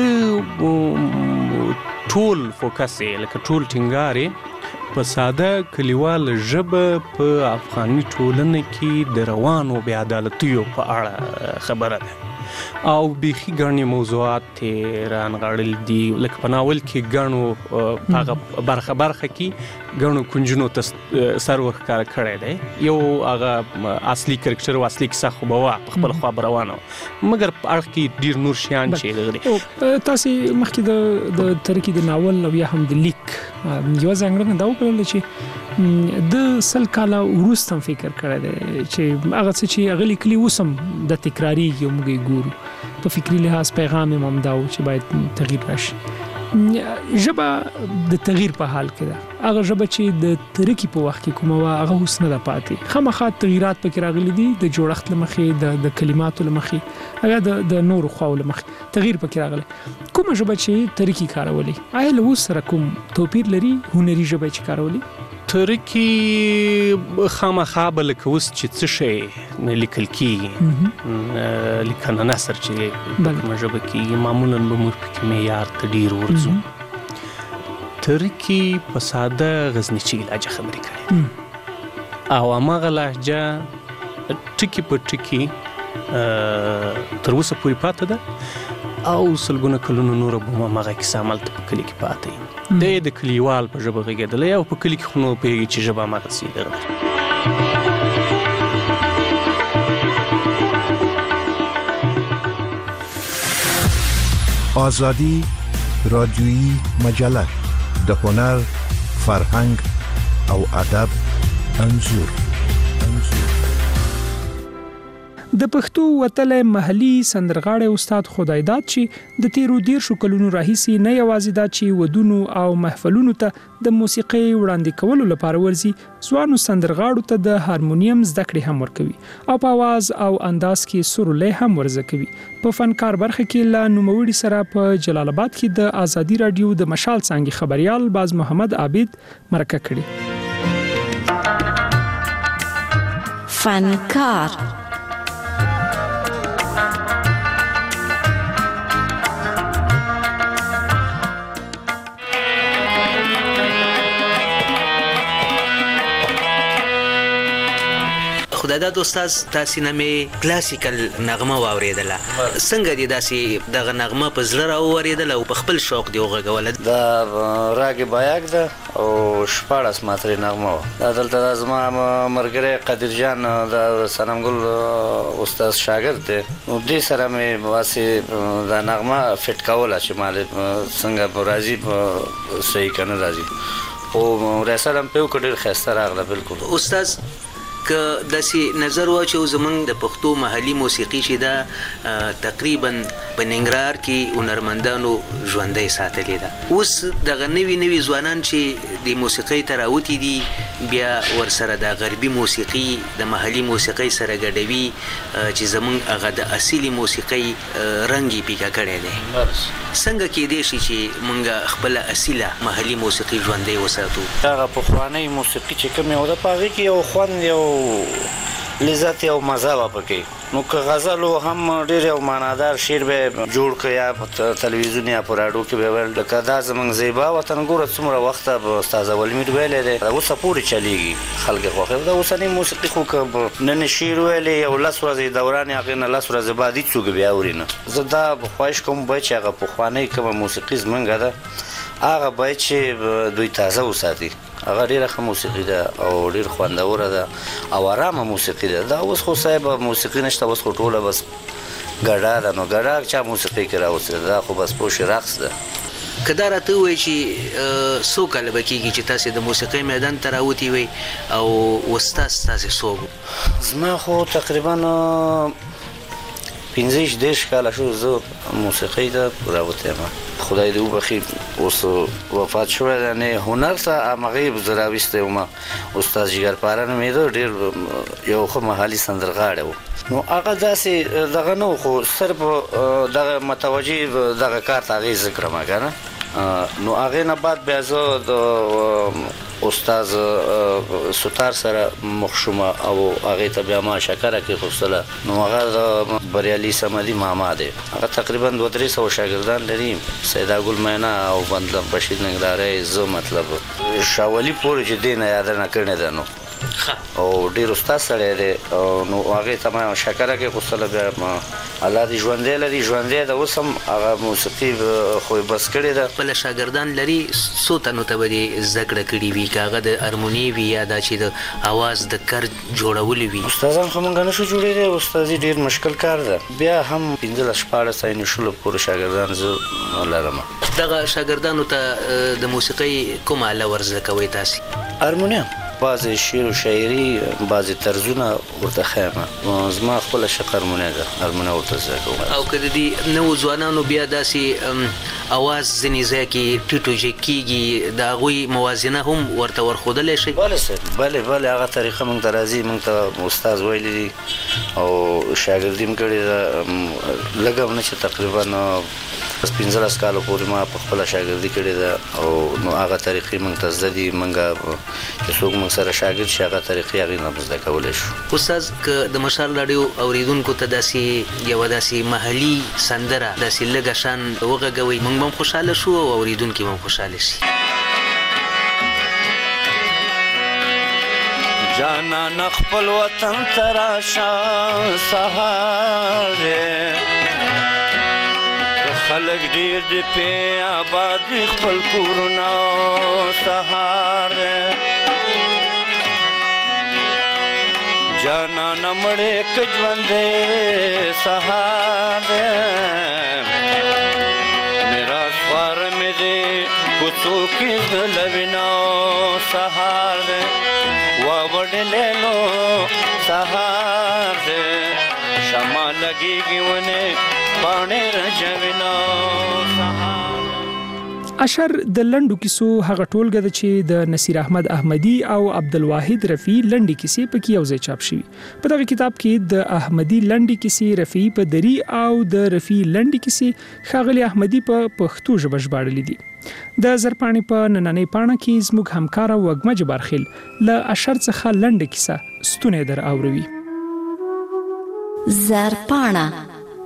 ټول فوکس یې لکه ټول ټینګار یې په ساده کلیوال ژبه په افغاني ټولنه کې د روانو بې عدالتیو په اړه خبره ده او بیخي ګڼې موضوعات یې رانغاړل دي لکه په ناول کې ګڼو هغه برخه کې ګڼو کنجونو ته سر ورښکاره کړی دی یو هغه اصلي کرکټر او اصلي کیسه خو به وه په خپله خوا به روانه وه مګر په اړخ کې ډېر نور شیان چې دغه دي
تاسې مخکې د ترکي د ناول او یا هم د لیک یوه ځانګړنه دا وکړله چې د 100 کاله وروسته فکر کړی دی چې هغه څه چې هغه لیکلي اوس هم د تکرارېږي او موږ یې ګورو په فکري لحاظ پیغام یې هم دا و چې باید تغییر راشي ژبه د تغییر په حال کې ده هغه ژبه چې د ترکي په وخت کې کومه وه هغه اوس نه ده پاتې خامخا تغییرات پکې راغلي دي د جوړښت له مخې د کلماتو له مخې هغه د نورو خواو له مخې تغییر پکې راغلی کومه ژبه چې ترکي کارولې آیا له اوس سره کوم توپیر لري هنري ژبه چې کارولې
ترکي خامخا به لکه اوس چې څه شی لیکل کېږي لیکنه نثر چې کومه ژبه کېږي معمولا به موږ پکې معیار ته ډېر ورځو ترکي په ساده غزنیچي لهجه خبرې کوي او هماغه لهجه ټکي په ټکي تر اوسه پورې پاته ده او سلګونه کلونه نوره به هم هماغه کیسه همالته په کلي کې پاته وي دی د کلیوال په ژبه غږېدلی او په کلي کې خو نو پوهېږي چې ژبه هماغسې دغه
آزادی رادیویی مجله د هنر فرهنګ او ادب انځور
د پښتو وتله محلي سندرغاړی استاد خدایداد چې د 13 کلونو راهیسي نه یوازې دا چې ودونو او محفلونو ته د موسیقۍ وړاندې کولو لپاره ورزي ځوانو سندرغاړو ته د هارمونیم زده کړې هم ورکوي او په आवाज او انداز کې سورلې هم ورزده کوي په فنکار برخه کې لا نوموړي سره په جلال آباد کې د ازادي رادیو د مشال څانګې خبريال باز محمد عابد مرکه کړي
فنکار
خدایداد استاد تاسو نه می کلاسیکل نغمه واوریدله څنګه دي داسې دغه نغمه په زړه راوریدله او په خپل شوق دی وغږوله
دا راګ بایاک ده او شپاړس ماترې نغمه دا دلته زما مرګره قادر جان د سنمګل استاد شاګرد دی نو دې سره مې واسي دا نغمه فټ کوله چې مال څنګه راځي صحیح کنه راځي او رسالم په وکړل خسته راغله بالکل
استاد که داسې نظر واچو زمونږ د پښتو محلي موسیقي چې دا تقریبا په ننګرهار کې هنرمندانو ژوندۍ ساتلې ده اوس دغه نوي ځوانان چې د موسیقۍ ته راوتي دي بیا ورسره د غربي موسیقي د محلي موسیقۍ سره ګډوي چې زمونږ هغه د اصلي موسیقۍ رنګ یې پیکه کړی دی څنګه کېدای شي چې مونږ خپل اصله محلي موسیقي ژوندۍ وساتو
هغه پخوانۍ موسیقي چې کومه وه په هغې کې یو خوند یو لذت یو مزه وه پکې نو که غزل هم ډېر یو معنادار شعر به جوړ کړه یا په تلویزیون یا په راډیو کې به ویل لکه دا زموږ زیبا وطن ګوره څومره وخته به استاد اولمیر ویلی دی دا اوسه پورې چلیږي خلک یې خوښوي دا اوسنۍ موسیقي خو که نن شعر ویلی یو 10 ورځې دوران یې هغې نه 10 ورځې بعد هېڅوک بیا اوري نه زه دا خواهش کوم باید چې هغه پخوانۍ کومه موسیقي زموږ ده هغه باید چې دوی تازه وساتي هغه ډېره ښه موسیقي ده او ډېر خوندوره ده او ارامه موسیقي ده دا اوس خو صاحب موسیقي نشته اوس خو ټوله بس ګډا ده نو ګډا چا موسیقي کې راوستل دا خو بس پوش رقص ده.
کدا راته وای چې سو کال بکیږي چې تاسو د موسیقي میدان ته راوتی وي او استاد تاسو سو
زما خو تقریبا 15 کال شو زه موسیقي ته راوته ما خدای دې وبخي اوس وفات شو نه هنر ته مغیب زراويسته ما استاد جګر پاران مې ډېر یو خو محلي سندرغاړی و نو هغه داسې دغه نو خو صرف دغه متوجي دغه کار ته غي ذکر ما کنه نو هغه نه بعد بیا زه د استاد ستار سره مخشومه او هغه ته بیا ما شکر کې خوستله نو هغه بریالي سمدي ماما دی هغه تقریبا 200 شاګردان لري سیدا ګل مینا او بندل بشیر نګلارې زه مطلب شاولي پورې چې دینه یاد نه کړنه ده نو او ډیر استاد سره دی نو هغه ته ما شکر کې خوستله بیا ما الله دې ژوندې لري ژوندې د اوسم هغه موسیقي خو بس کړی ده
بل شاګردان لري سوتنو ته به ذکر کړی وی کاغه د هارمونی وی یا د چې د आवाज د کر جوړول وی
استادان خو مونږ نه شو جوړېږي استاد ډیر مشکل کار ده بیا هم 15 ساين شلو پور شاګردان زه لرم
دغه شاګردانو ته د موسیقي کومه آله ورزده کوي تاسو
هارمونیم بعضی شعر و شاعری بعضی طرزونه ورته خیمه زما خپل شقر مونږه هارمونه ورته زکو
او کله دي نو ځوانانو بیا داسي आवाज ځنی ځکه ټټو جکیږي دا غوي موازنه هم ورته ورخودل شي
بله هغه طریقه مونږ درازي مونږ ته استاد ویلي او شاګردیم کړي لګم نه چې تقریبا 15 کال پورې ما په خپل شاګردي کړې ده او نو هغه طریقې مونږ ته زدي مونږه چې څوک مونږ سره شاګرد شي هغه طریقې هغه نه زده کولای شو
استاد ک د مشال رادیو اوریدونکو ته داسي یو داسي محلي سندره داسي لګشان وغږوي مونږ هم خوشاله شو او اوریدونکو هم خوشاله شي
جانا نخپل وطن تراشا سهار خلق ډیر دې په آباد خپل کورونه سهار جانا نمړې کجوندې سهار میرا سوار مې دې کوڅو کې لوینو سهار وا وډلې نو سهار شمع لګيږي ونه
اشر د لنډو کیسو هغه ټولګه ده چې د نصیر احمد احمدی او عبدالواحد رفیع لنډي کیسې پکې یو ځای چاپ شوي په دغه کتاب کې د احمدی لنډي کیسې رفیع په دری او د رفیع لنډي کیسې ښاغلي احمدی په پښتو ژبه ژباړلې دي د زرپاڼې په نننۍ پاڼه کې زموږ همکار وګمه جبارخیل له اشر څخه لنډه کیسه ستونه در اوروي
زرپاڼه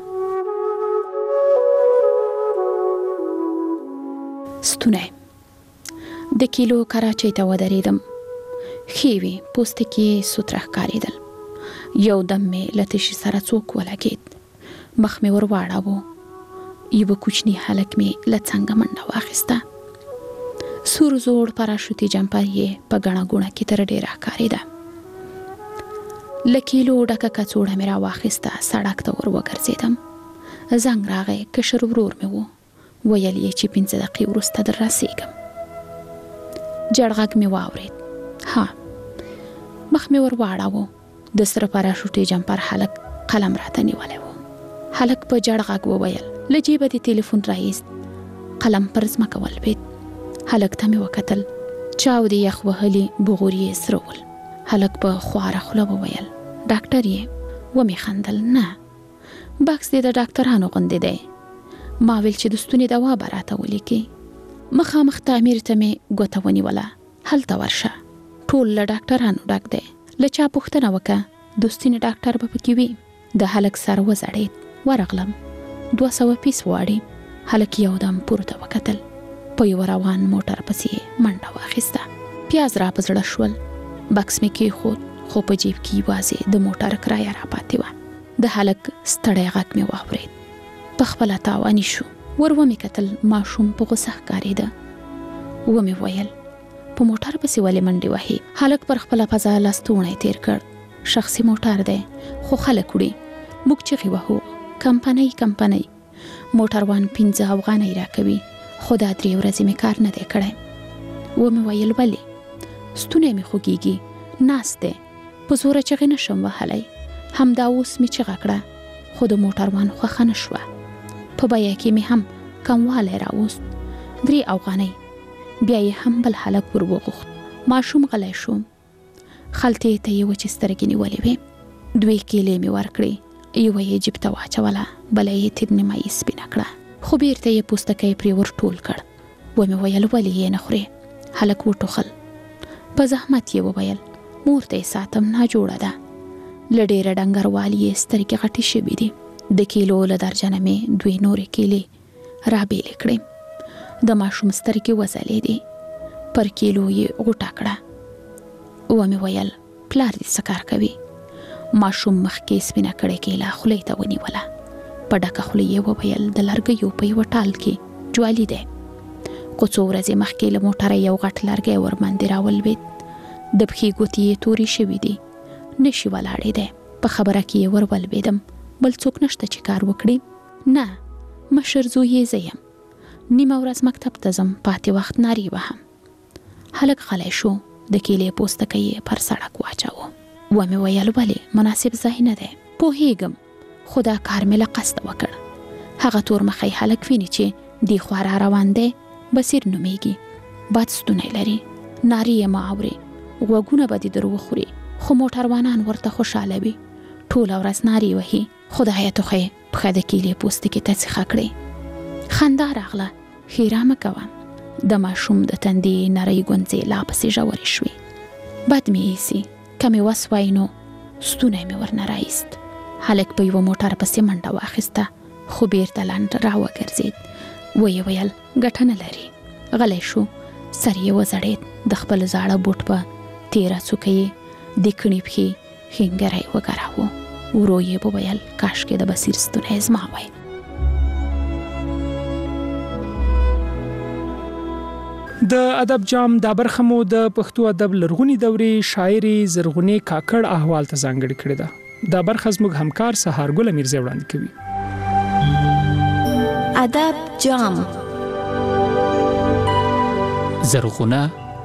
ستونه د کیلو کراچۍ ته ودرېدم خېوي پوستکی سوتره ښکارېدل یو دم مې له تشي سره څوک ولګېد مخ مې ور واړاوه یوه کوچني هلک مې له څنګه منډه واخیسته سور زوړ پراشوتي جمپر یې په ګڼه ګوڼه کې تر ډېره ښکارېده له کیلو ډکه کڅوړه مې راواخیسته سړک ته ور وګرځېدم زنګ راغی کشر ورور مې و ویل یې چې 15 دقیقې وروسته در رسېږم جړ غږ مې واورېد ها مخ مې ور واړاوه د سره پراشوټي جمپر هلک قلم راته نیولی و هلک په جړ غږ وویل له جیبه دې ټلیفون راایست قلم پر ځمکه ولوېد هلک ته مې وکتل چاودې یخ وهلي بغور یې سره ول هلک په خواره خوله وویل ډاکټر یې ومې خندل نه بکس دې د ډاکټرانو غوندې دی ما ویل چې د ستوني دوا به راته ولیکې مخامخ تعمیر ته مې ګوته ونیوله هلته ورشه ټول له ډاکټرانو ډک دی له چا پوښتنه وکړه د ستوني ډاکټر به پکې وي د هلک سر وځړېد ورغلم 200 پیس واړې هلک یودم پورته وکتل په یو روان موټر پسې منډه واخیسته پیاز را په زړه شول بکس مې کېښود خو په جیب کې یوازې د موټر کرایه را پاتې وه د هلک ستړی غږ مې واورېد په خپله تاواني شو ور ومې کتل ماشوم په غوسه ښکارېده ومې ویل په موټر پسې ولې منډې وهې هلک پر خپله پزه لستوڼی تېر کړ شخصي موټر دی خو خلک وړي موږ چغې وهو کمپنۍ موټروان 15 افغانۍ راکوي، خو دا 3 ورځې مې کار نه دی کړی. ومې ویل ولې؟ ستونی مې خوږیږي، ناست دی، په زوره چغې نشم وهلی. همدا اوس مې چغه کړه، خو د موټروان خوښه نه شوه. په بیه کې مې هم کموالی راوست، 3 افغانۍ. بیا یې هم بل هلک ور وغوښت. ماشوم غلی شو. خلطې ته یې وچې سترګې نیولې وې. 2 کیلې مې ورکړې، یوه یې جیب ته واچوله، بله یې تر نیمایي سپینه کړه، خو بیرته یې پوستکی پرې ور ټول کړ. ومې ویل ولې یې نه خورې؟ هلک وټوخل. په زحمت یې وویل مور ته یې ساتم، ناجوړه ده. له ډېره ډنګروالي یې سترګې غټې شوي دي. د کیلو له درجنه مې 2 نورې کیلې رابېلې کړې. د ماشوم سترګې وځلېدې، پر کیلو یې غوټه کړه. ومې ویل پلار دې څه کار کوي؟ ماشوم مخکې سپینه کړې کیله خولې ته ونیوله. په ډکه خوله یې وویل د لرګیو په یوه ټال کې جوالي دی. خو څو ورځې مخکې له موټره یو غټ لرګی ورباندې راولوېد. د پښې ګوتې یې تورې شوي دي، نشي ولاړېدی. په خبره کې یې ور ولوېدم، بل څوک نشته چې کار وکړي؟ نه، مشر زوی یې زه یم. نیمه ورځ مکتب ته ځم، پاتې وخت نارې وهم. هلک غلی شو، د کیلې پوستکی یې پر سړک واچاوه. ومې ویل ولې؟ مناسب ځای نه دی. پوهېږم، خو دا کار مې له قصده وکړ. هغه تور مخی هلک ویني چې دې خوا را روان دی، بصیر نومیږي، بد ستونی لري، نارې یې مه اورې، غوږونه به دې در وخوري. خو موټروانان ورته خوشحاله وي، ټوله ورځ نارې وهي. خدایه ټوخی پښه د کیلې پوستکي ته سیخه کړې. خندا راغله. ښیرا مه کوه. د ماشوم د تندې نرۍ ګونځې لا پسې ژورې شوې. بد مې ایسي، که مې وس وای نو ستونی مې ورنه رایست. هلک په یوه موټر پسې منډه واخیسته، خو بیرته لنډ را وګرځېد. ویې ویل ګټه نه لري. غلی شو، سر یې وځړېد. د خپل زاړه بوټ په تیره څوکه یې د کڼې پښې ښینګری وګراوه. ورو یې وویل کاشکې د بصیر ستونی زما وای.
د ادب جام دا برخه مو د پښتو ادب لرغونی دورې شاعري زرغونې کاکړ احوال ته ځانګړې کړې ده. دا برخه زموږ همکار سهارګل میرزا وړاندې کوي.
ادب جام.
زرغونه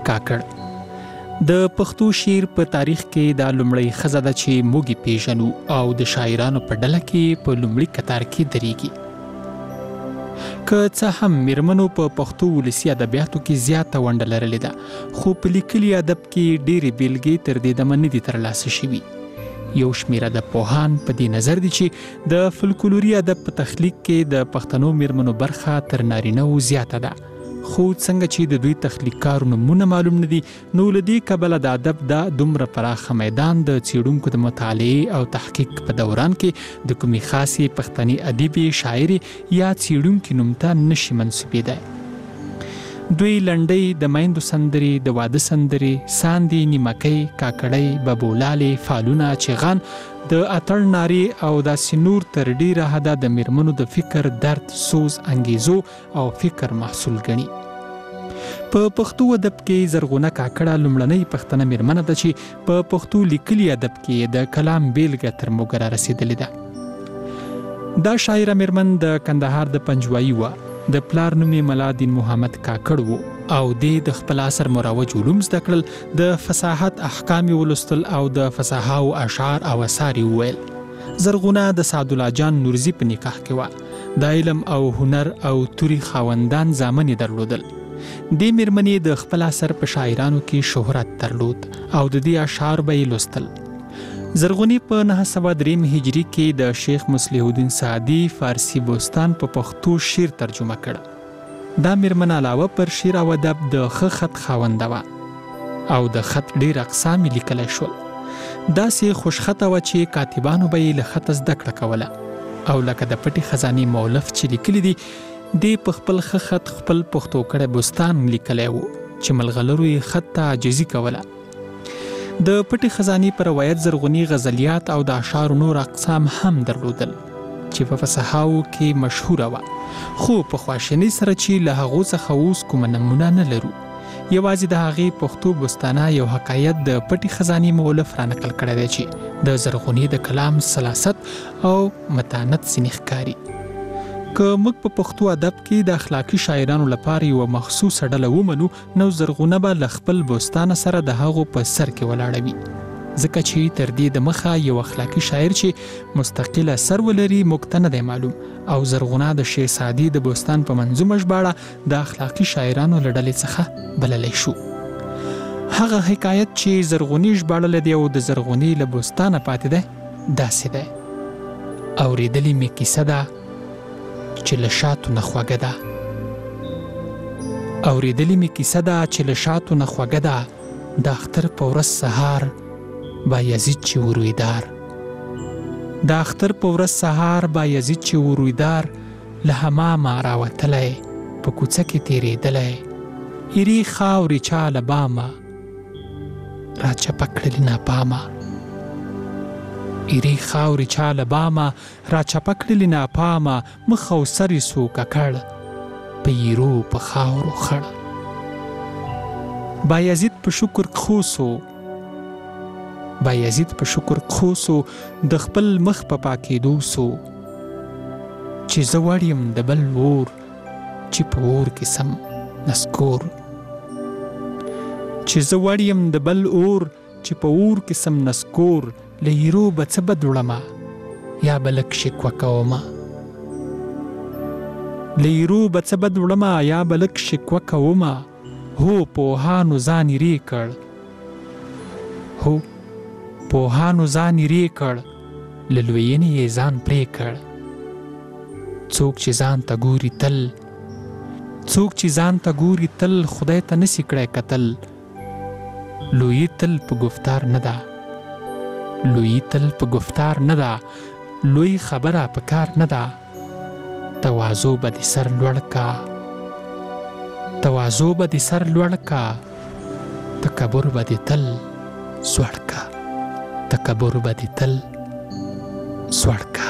کاکړ د پښتو شعر په تاریخ کې د لومړی ښځه ده چې موږ پیژنو او د شاعرانو په ډله کې په لومړي کتار کې درېږي. که څه هم میرمنو په پښتو ولسي ادبیاتو کې زیاته ونډه لرلې ده، خو په لیکلي ادب کې ډېرې بیلګې تر دې دمه نه دي ترلاسه شوي. یو شمېر ادبپوهان په دې نظر دي چې د فلکلوري ادب په تخلیق کې د پښتنو میرمنو برخه تر نارینه‌وو زیاته ده. خو څنګه چې د دوی تخلیق کارو نومونه معلوم نه دي، نو له دې کبله د ادب دا دومره پراخه میدان د څېړونکو د مطالعې او تحقیق په دوران کې د کومې خاصې پښتني ادیبې، شاعرې یا څېړونکي نوم ته نشي منسوبېدی. دوی لنډۍ، د میندو سندرې، د واده سندرې، ساندې، نیمکۍ، کاکړۍ، ببولالې، فالونه، چغان، د اتړ نارې او داسې نور تر ډیره حده د میرمنو د فکر، درد، سوز، انګیزو او فکر محصول ګڼي. په پښتو ادب کې زرغونه کاکړه لومړنۍ پښتنه میرمنه ده چې په پښتو لیکلي ادب کې د کلام بیلګه تر موږ را رسېدلې ده. دا شاعره میرمن د کندهار د پنجوایي وه. د پلار نوم یې ملا دین محمد کاکړ و او د خپل عصر مروج علوم زده کړل، د فصاحت احکام ولوستل او د فصاحاو اشعار او اثار وویل. زرغونه د سعدالله جان نورزي په نکاح کې وه. د علم او هنر او توري خاوندان زامن یې درلودل. دې میرمنې د خپل عصر په شاعرانو کې شهرت درلود او د دې اشعار به یې لوستل. زرغونې په 903 هجري کې د شیخ مصلح الدین سعدي فارسی بوستان په پښتو شعر ترجمه کړ. دا میرمن علاوه پر شعر او ادب د ښه خط خاونده وه او د خط ډېر اقسام یې لیکلی شول. داسې خوشخطه وه چې کاتبانو به یې له خطه زده کړه کوله او لکه د پټې خزانې مولف چې لیکلی دي، دې په خپل ښه خط خپل پښتو کړی بوستان لیکلی و چې ملغلرو یې خط ته عاجزي کوله. د پټې خزانې په روایت زرغونې غزلیات او د اشعارو نور اقسام هم درلودل چې په فصحاو کې مشهوره وه، خو په خواشینۍ سره چې له هغو څخه اوس کومه نمونه نه لرو. یوازې د هغې پښتو بستانه یو حکایت د پټي خزانې مؤلف رانقل کړی دی چې د زرغونې د کلام سلاست او متانت ځینې ښکاري. که موږ په پښتو ادب کې د اخلاقي شاعرانو لپاره یوه مخصوصه ډله ومنو نو زرغونه به له خپل بستانه سره د هغو په سر کې ولاړه وي، ځکه چې تر دې د مخه یو اخلاقي شاعر چې مستقله سر ولري موږ ته نه دی معلوم، او زرغونه د شیر سعدي د بستان په منظومه ژباړه د اخلاقي شاعرانو له ډلې څخه بللی شو. هغه حکایت چې زرغونې ژباړلی دی او د زرغونې له بستانه پاتې دی داسې دی: اورېدلې مې کیسه ده چې له شاتو نه خوږه ده، اورېدلې مې کیسه ده چې له شاتو نه خوږه ده، د اختر په ورځ سهار بایزید چې ورویدار، د اختر په ورځ سهار بایزید چې ورویدار، له حمامه راوتلی په کوڅه کې تېرېدلی، ایرې خاورې چا له بامه راچپه کړلې ناپامه، ایرې خاورې چا له بامه راچپه کړلې ناپامه، مخ او سر یې سو ککړ په ایرو په خاورو خړ، بایزید په شکر خوسو بایزید په شکر خوسو د خپل مخ په پاکېدو سو، چې زه وړ یم د بل اور چې په اور کې سم نسکور، چې زه وړ یم د بل اور چې په اور کې سم نسکور، له ایرو به څه بد وړمه یا به لږ شکوه کومه، له ایرو به څه بد وړمه یا به لږ شکوه کومه، هو پوهانو ځان ایرې کړ، هو پوهانو ځان ایرې کړ، له لویینې یې ځان پرې کړ، څوک چې ځان ته ګوري تل څوک چې ځان ته ګوري تل خدای ته نسی کړی کتل، لویی تل په گفتار نه ده، لویی تل په گفتار نه ده، لوی خبره په کار نه ده، تواضع به دې سر لوړ کا، تواضع به دې سر لوړ کا، تکبر به دې تل سوړ کا، تکبر به دې تل سوړ کا.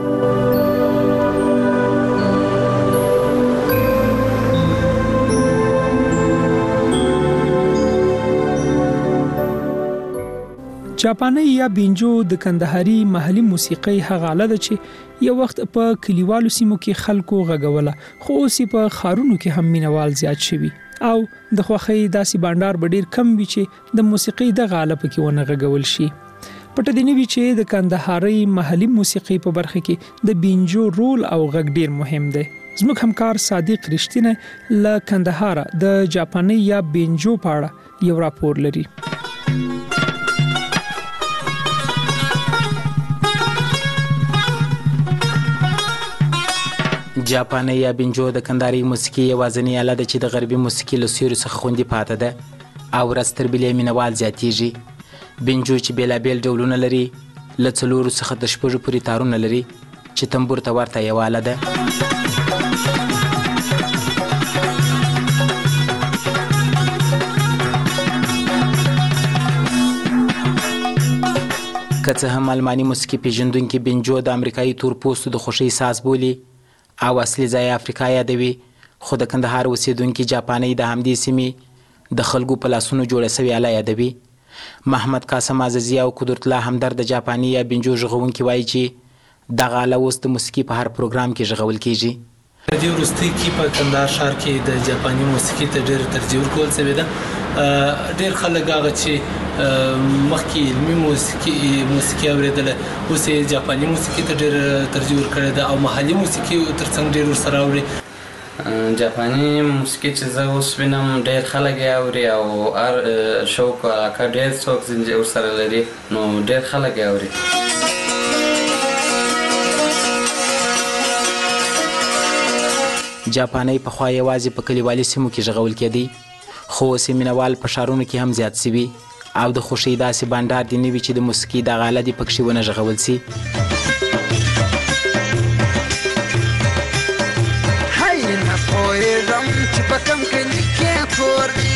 جاپانی یا بینجو د کندهاري محلي موسیقۍ هغه آله ده چې یو وخت په کلیوالو سیمو کې خلکو غږوله، خو اوس په ښارونو کې هم مینوال زیات شوي او د خوښۍ داسې بانډار به ډېر کم وي چې د موسیقۍ دغه آله پکې ونه غږول شي. پټه دې نه وي چې د کندهاري محلي موسیقۍ په برخه کې د بینجو رول او غږ ډېر مهم دی. زموږ همکار صادق رښتینه له کندهار د جاپانی یا بینجو په اړه یو راپور لري.
جاپانی یا بینجو د کندهاري موسیقي یوازینۍ آله ده چې د غربي موسیقي له سیوري څخه خوندي پاتې ده او ورځ تر بلې مینوال زیاتیږي. بینجو چې بېلابېل ډولونه لري له 4 څخه تر 6 پورې تارونه لري چې تنبور ته ورته یوه آله ده. که څه هم الماني موسیقي پیژندونکي بینجو د امریکایي تورپوستو د خوښۍ ساز بولي او اصلي ځای افریقا یادوي، خو د کندهار اوسیدونکي جاپانی د همدې سیمې د خلکو په لاسونو جوړه سوې آله یادوي. محمد قاسم عزیزي او قدرت الله همدرد د جاپانی یا بینجو غږونکي وایي چې دغه آله اوس د موسیقي په هر پروګرام کې غږول کیږي.
په دې وروستۍ کې په کندهار ښار کې د جاپاني موسیقي ته ډېر ترجیح ورکول شوې ده. ډېر خلک هغه چې مخکې علمي موسیقي اورېدله اوس یې جاپاني موسیقي ته ډېر ترجیح ورکړې ده او محلي موسیقي ترڅنګ ډېر ورسره اوري.
جاپاني موسیقي چې زه اوس وینم ډېر خلک یې اوري او هر شوق او علاقه ډېر څوک ورسره لري نو ډېر خلک یې اوري.
جاپانی پخوا یوازې په کلیوالي سیمو کې غږول کېدی، خو اوس یې مینوال په ښارونو کې هم زیات سوي او د خوښۍ داسې بانډار دې نه وي چې د موسیقي دغه آله دې پکښې ونه غږول سي.
هی نه پوهېږم چې په کوم کلي کې کور دی.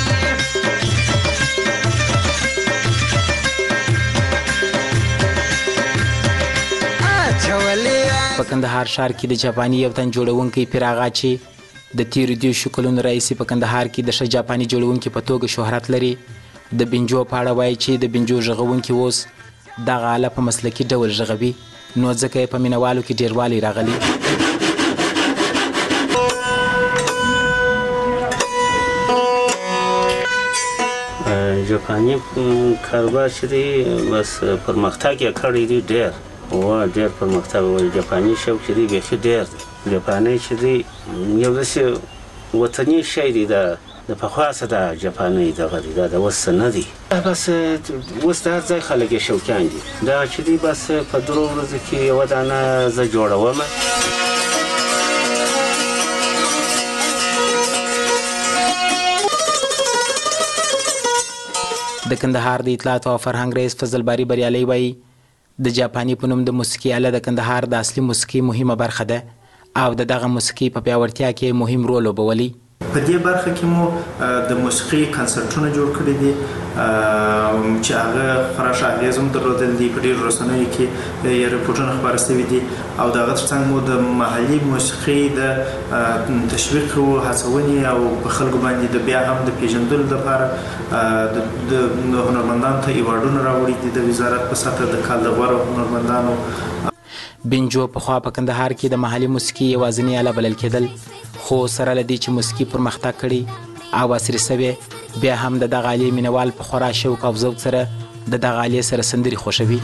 په کندهار ښار کې د جاپاني یو تن جوړونکی پیر آغا چې د تیرو 10 کلونو راهیسې په کندهار کې د ښه جاپاني جوړونکي په توګه شهرت لري. د بنجو په اړه وایي چې د بنجو غږونکي اوس دغه آله په مسلکي ډول غږوي، نو ځکه یې په مینوالو کې ډیروالی راغلی.
جاپاني کاروبار چې دی بس پرمختګ یې کړی دی ډېر پرمختګ وایي. جاپاني شوق چې دی بیخي ډېر دی. جاپاني چې دی یو داسې وطني شی دی، د پخوا څخه د جاپاني دغه دی، دا د اوس نه دی. بس اوس د هر ځای خلک یې شوقیان دي. دا چې دی بس په 3 ورځو کې یوه دانه زه جوړوم.
د کندهار د اطلاعات او فرهنګ رئیس فضل باری بریالي وایي د جاپاني په نوم د موسیقي آله د کندهار د اصلي موسیقي مهمه برخه ده او دغه موسیقي په پیاوړتیا کې مهم رول لوبولی.
په دې برخه کې مو د موسیقي کنسرټونه جوړ کړي دي چې هغه خورا ښه اغېز هم درلودل دي. په ډېرو رسنیو کې یې رپورټونه خپاره شوي دي او د هغه تر څنګ مو د محلي موسیقي د تشویق او هڅونې او په خلکو باندې د بیا هم د پیژندلو لپاره د هنرمندانو ته ایوارډونه راوړي دي د وزارت په سطحه د کال د غوره هنرمندانو.
بنجو پخوا په کندهار کې د محلي موسیقي یوازینۍ آله بلل کېدل، خو سره له دې چې موسیقي پرمختګ کړي او عصري سوې، بیا هم د دغه آلې مینوال په خورا شوق او ذوق سره د دغه آلې سره سندرې خوښوي.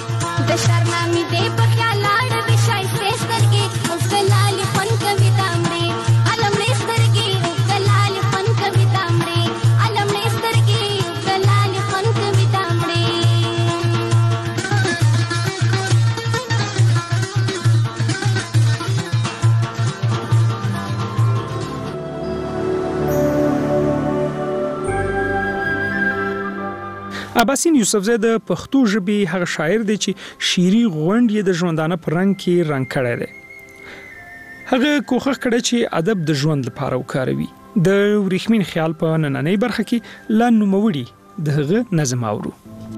اباسین یوسفزی د پښتو ژبې هغه شاعر دی چې شعري غونډ یې د ژوندانه په رنګ کې رنګ کړی دی. هغه کوښښ کړی چې ادب د ژوند لپاره وکاروي. د ورېښمین خیال په نننۍ برخه کې لا نوموړي د هغه نظم اورو.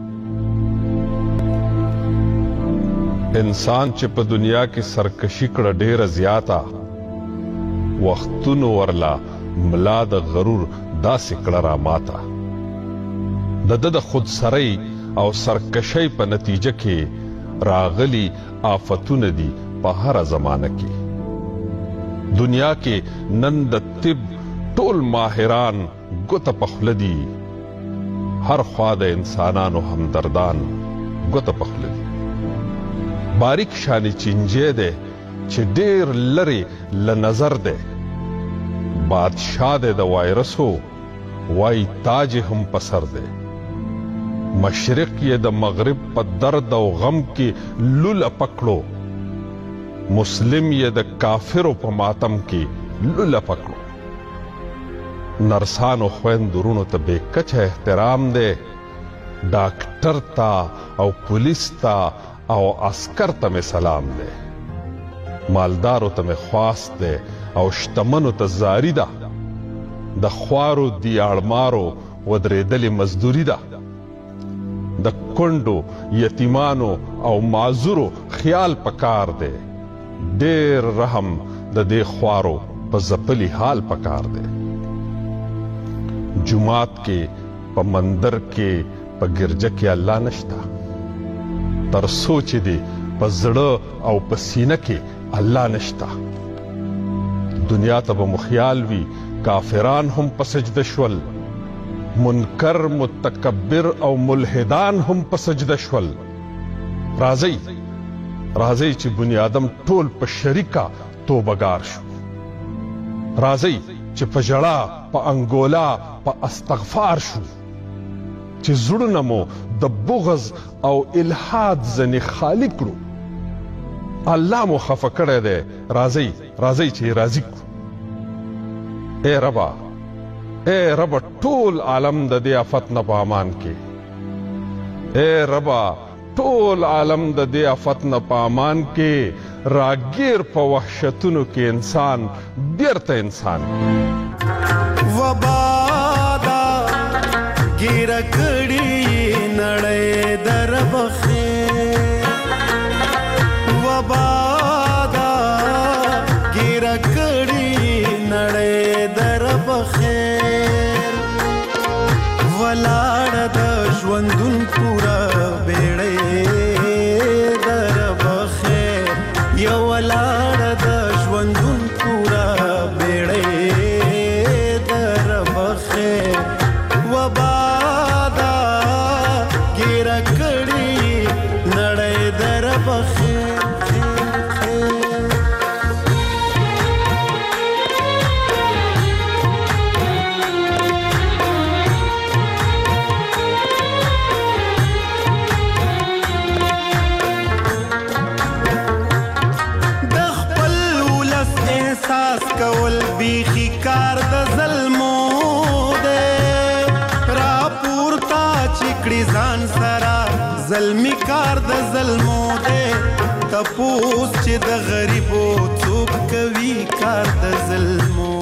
انسان چې په دنیا کې سرکشي کړه ډېره زیاته، وختونو ورلا ملا د غرور داسې کړه را ماته. د خودسرۍ او سرکشۍ په نتیجه کې راغلي آفتونه دي په هره زمانه کې. دنیا کې نن د طب ټول ماهران ګوته په خوله دي، هر خوا د انسانانو همدردان ګوته په خوله دي. باریک شانی چینجی دی چې ډېر لرې له نظر دی، بادشاه دی د وایرسو وای تاج هم په سر دی. مشرق یې د مغرب په درد او غم کې لوله پکړو، مسلم یې د کافرو په ماتم کې لوله پکړو. نرسانو خویندورونو ته بې کچه احترام دی، ډاکټر ته او پولیس ته او عسکر ته مې سلام دی. مالدارو ته مې خواست دی او شتمنو ته زاری ده، د خوارو دیاړمارو ودرېدلې مزدوري ده. د کونډو یتیمانو او معذورو خیال پکار دی، ډېر رحم د دې خوارو په ځپلي حال پکار دی. جماعت کې په مندر کې په ګرجه کې الله نشته، تر سوچ دی په زړه او په سینه کې الله نشته. دنیا ته به مخیال وي کافران هم په سجده شول، منکر متکبر او ملحدان هم په سجده شول. راځئ چې بنی آدم ټول په شریکه توبهګار شو. راځئ چې په ژړا په انګولا په استغفار شو، چې زړونه مو د بغض او الحاد ځنې خالی کړو. الله مو خفه کړی دی، راځئ چې راضي کړو. اے ربا ټول عالم د دې آفت نه په امان کې، اے ربا ټول عالم د دې آفت نه په امان کې. راګیر په وحشتونو کې انسان بیرته انسان
وبا دا ګیر کړي نړۍ در بخې، وبا دا ګیر کړي نړۍ ظلمی کار د ظلمو دی تپوس چې د غریبو څوک کوي کار د ظلمو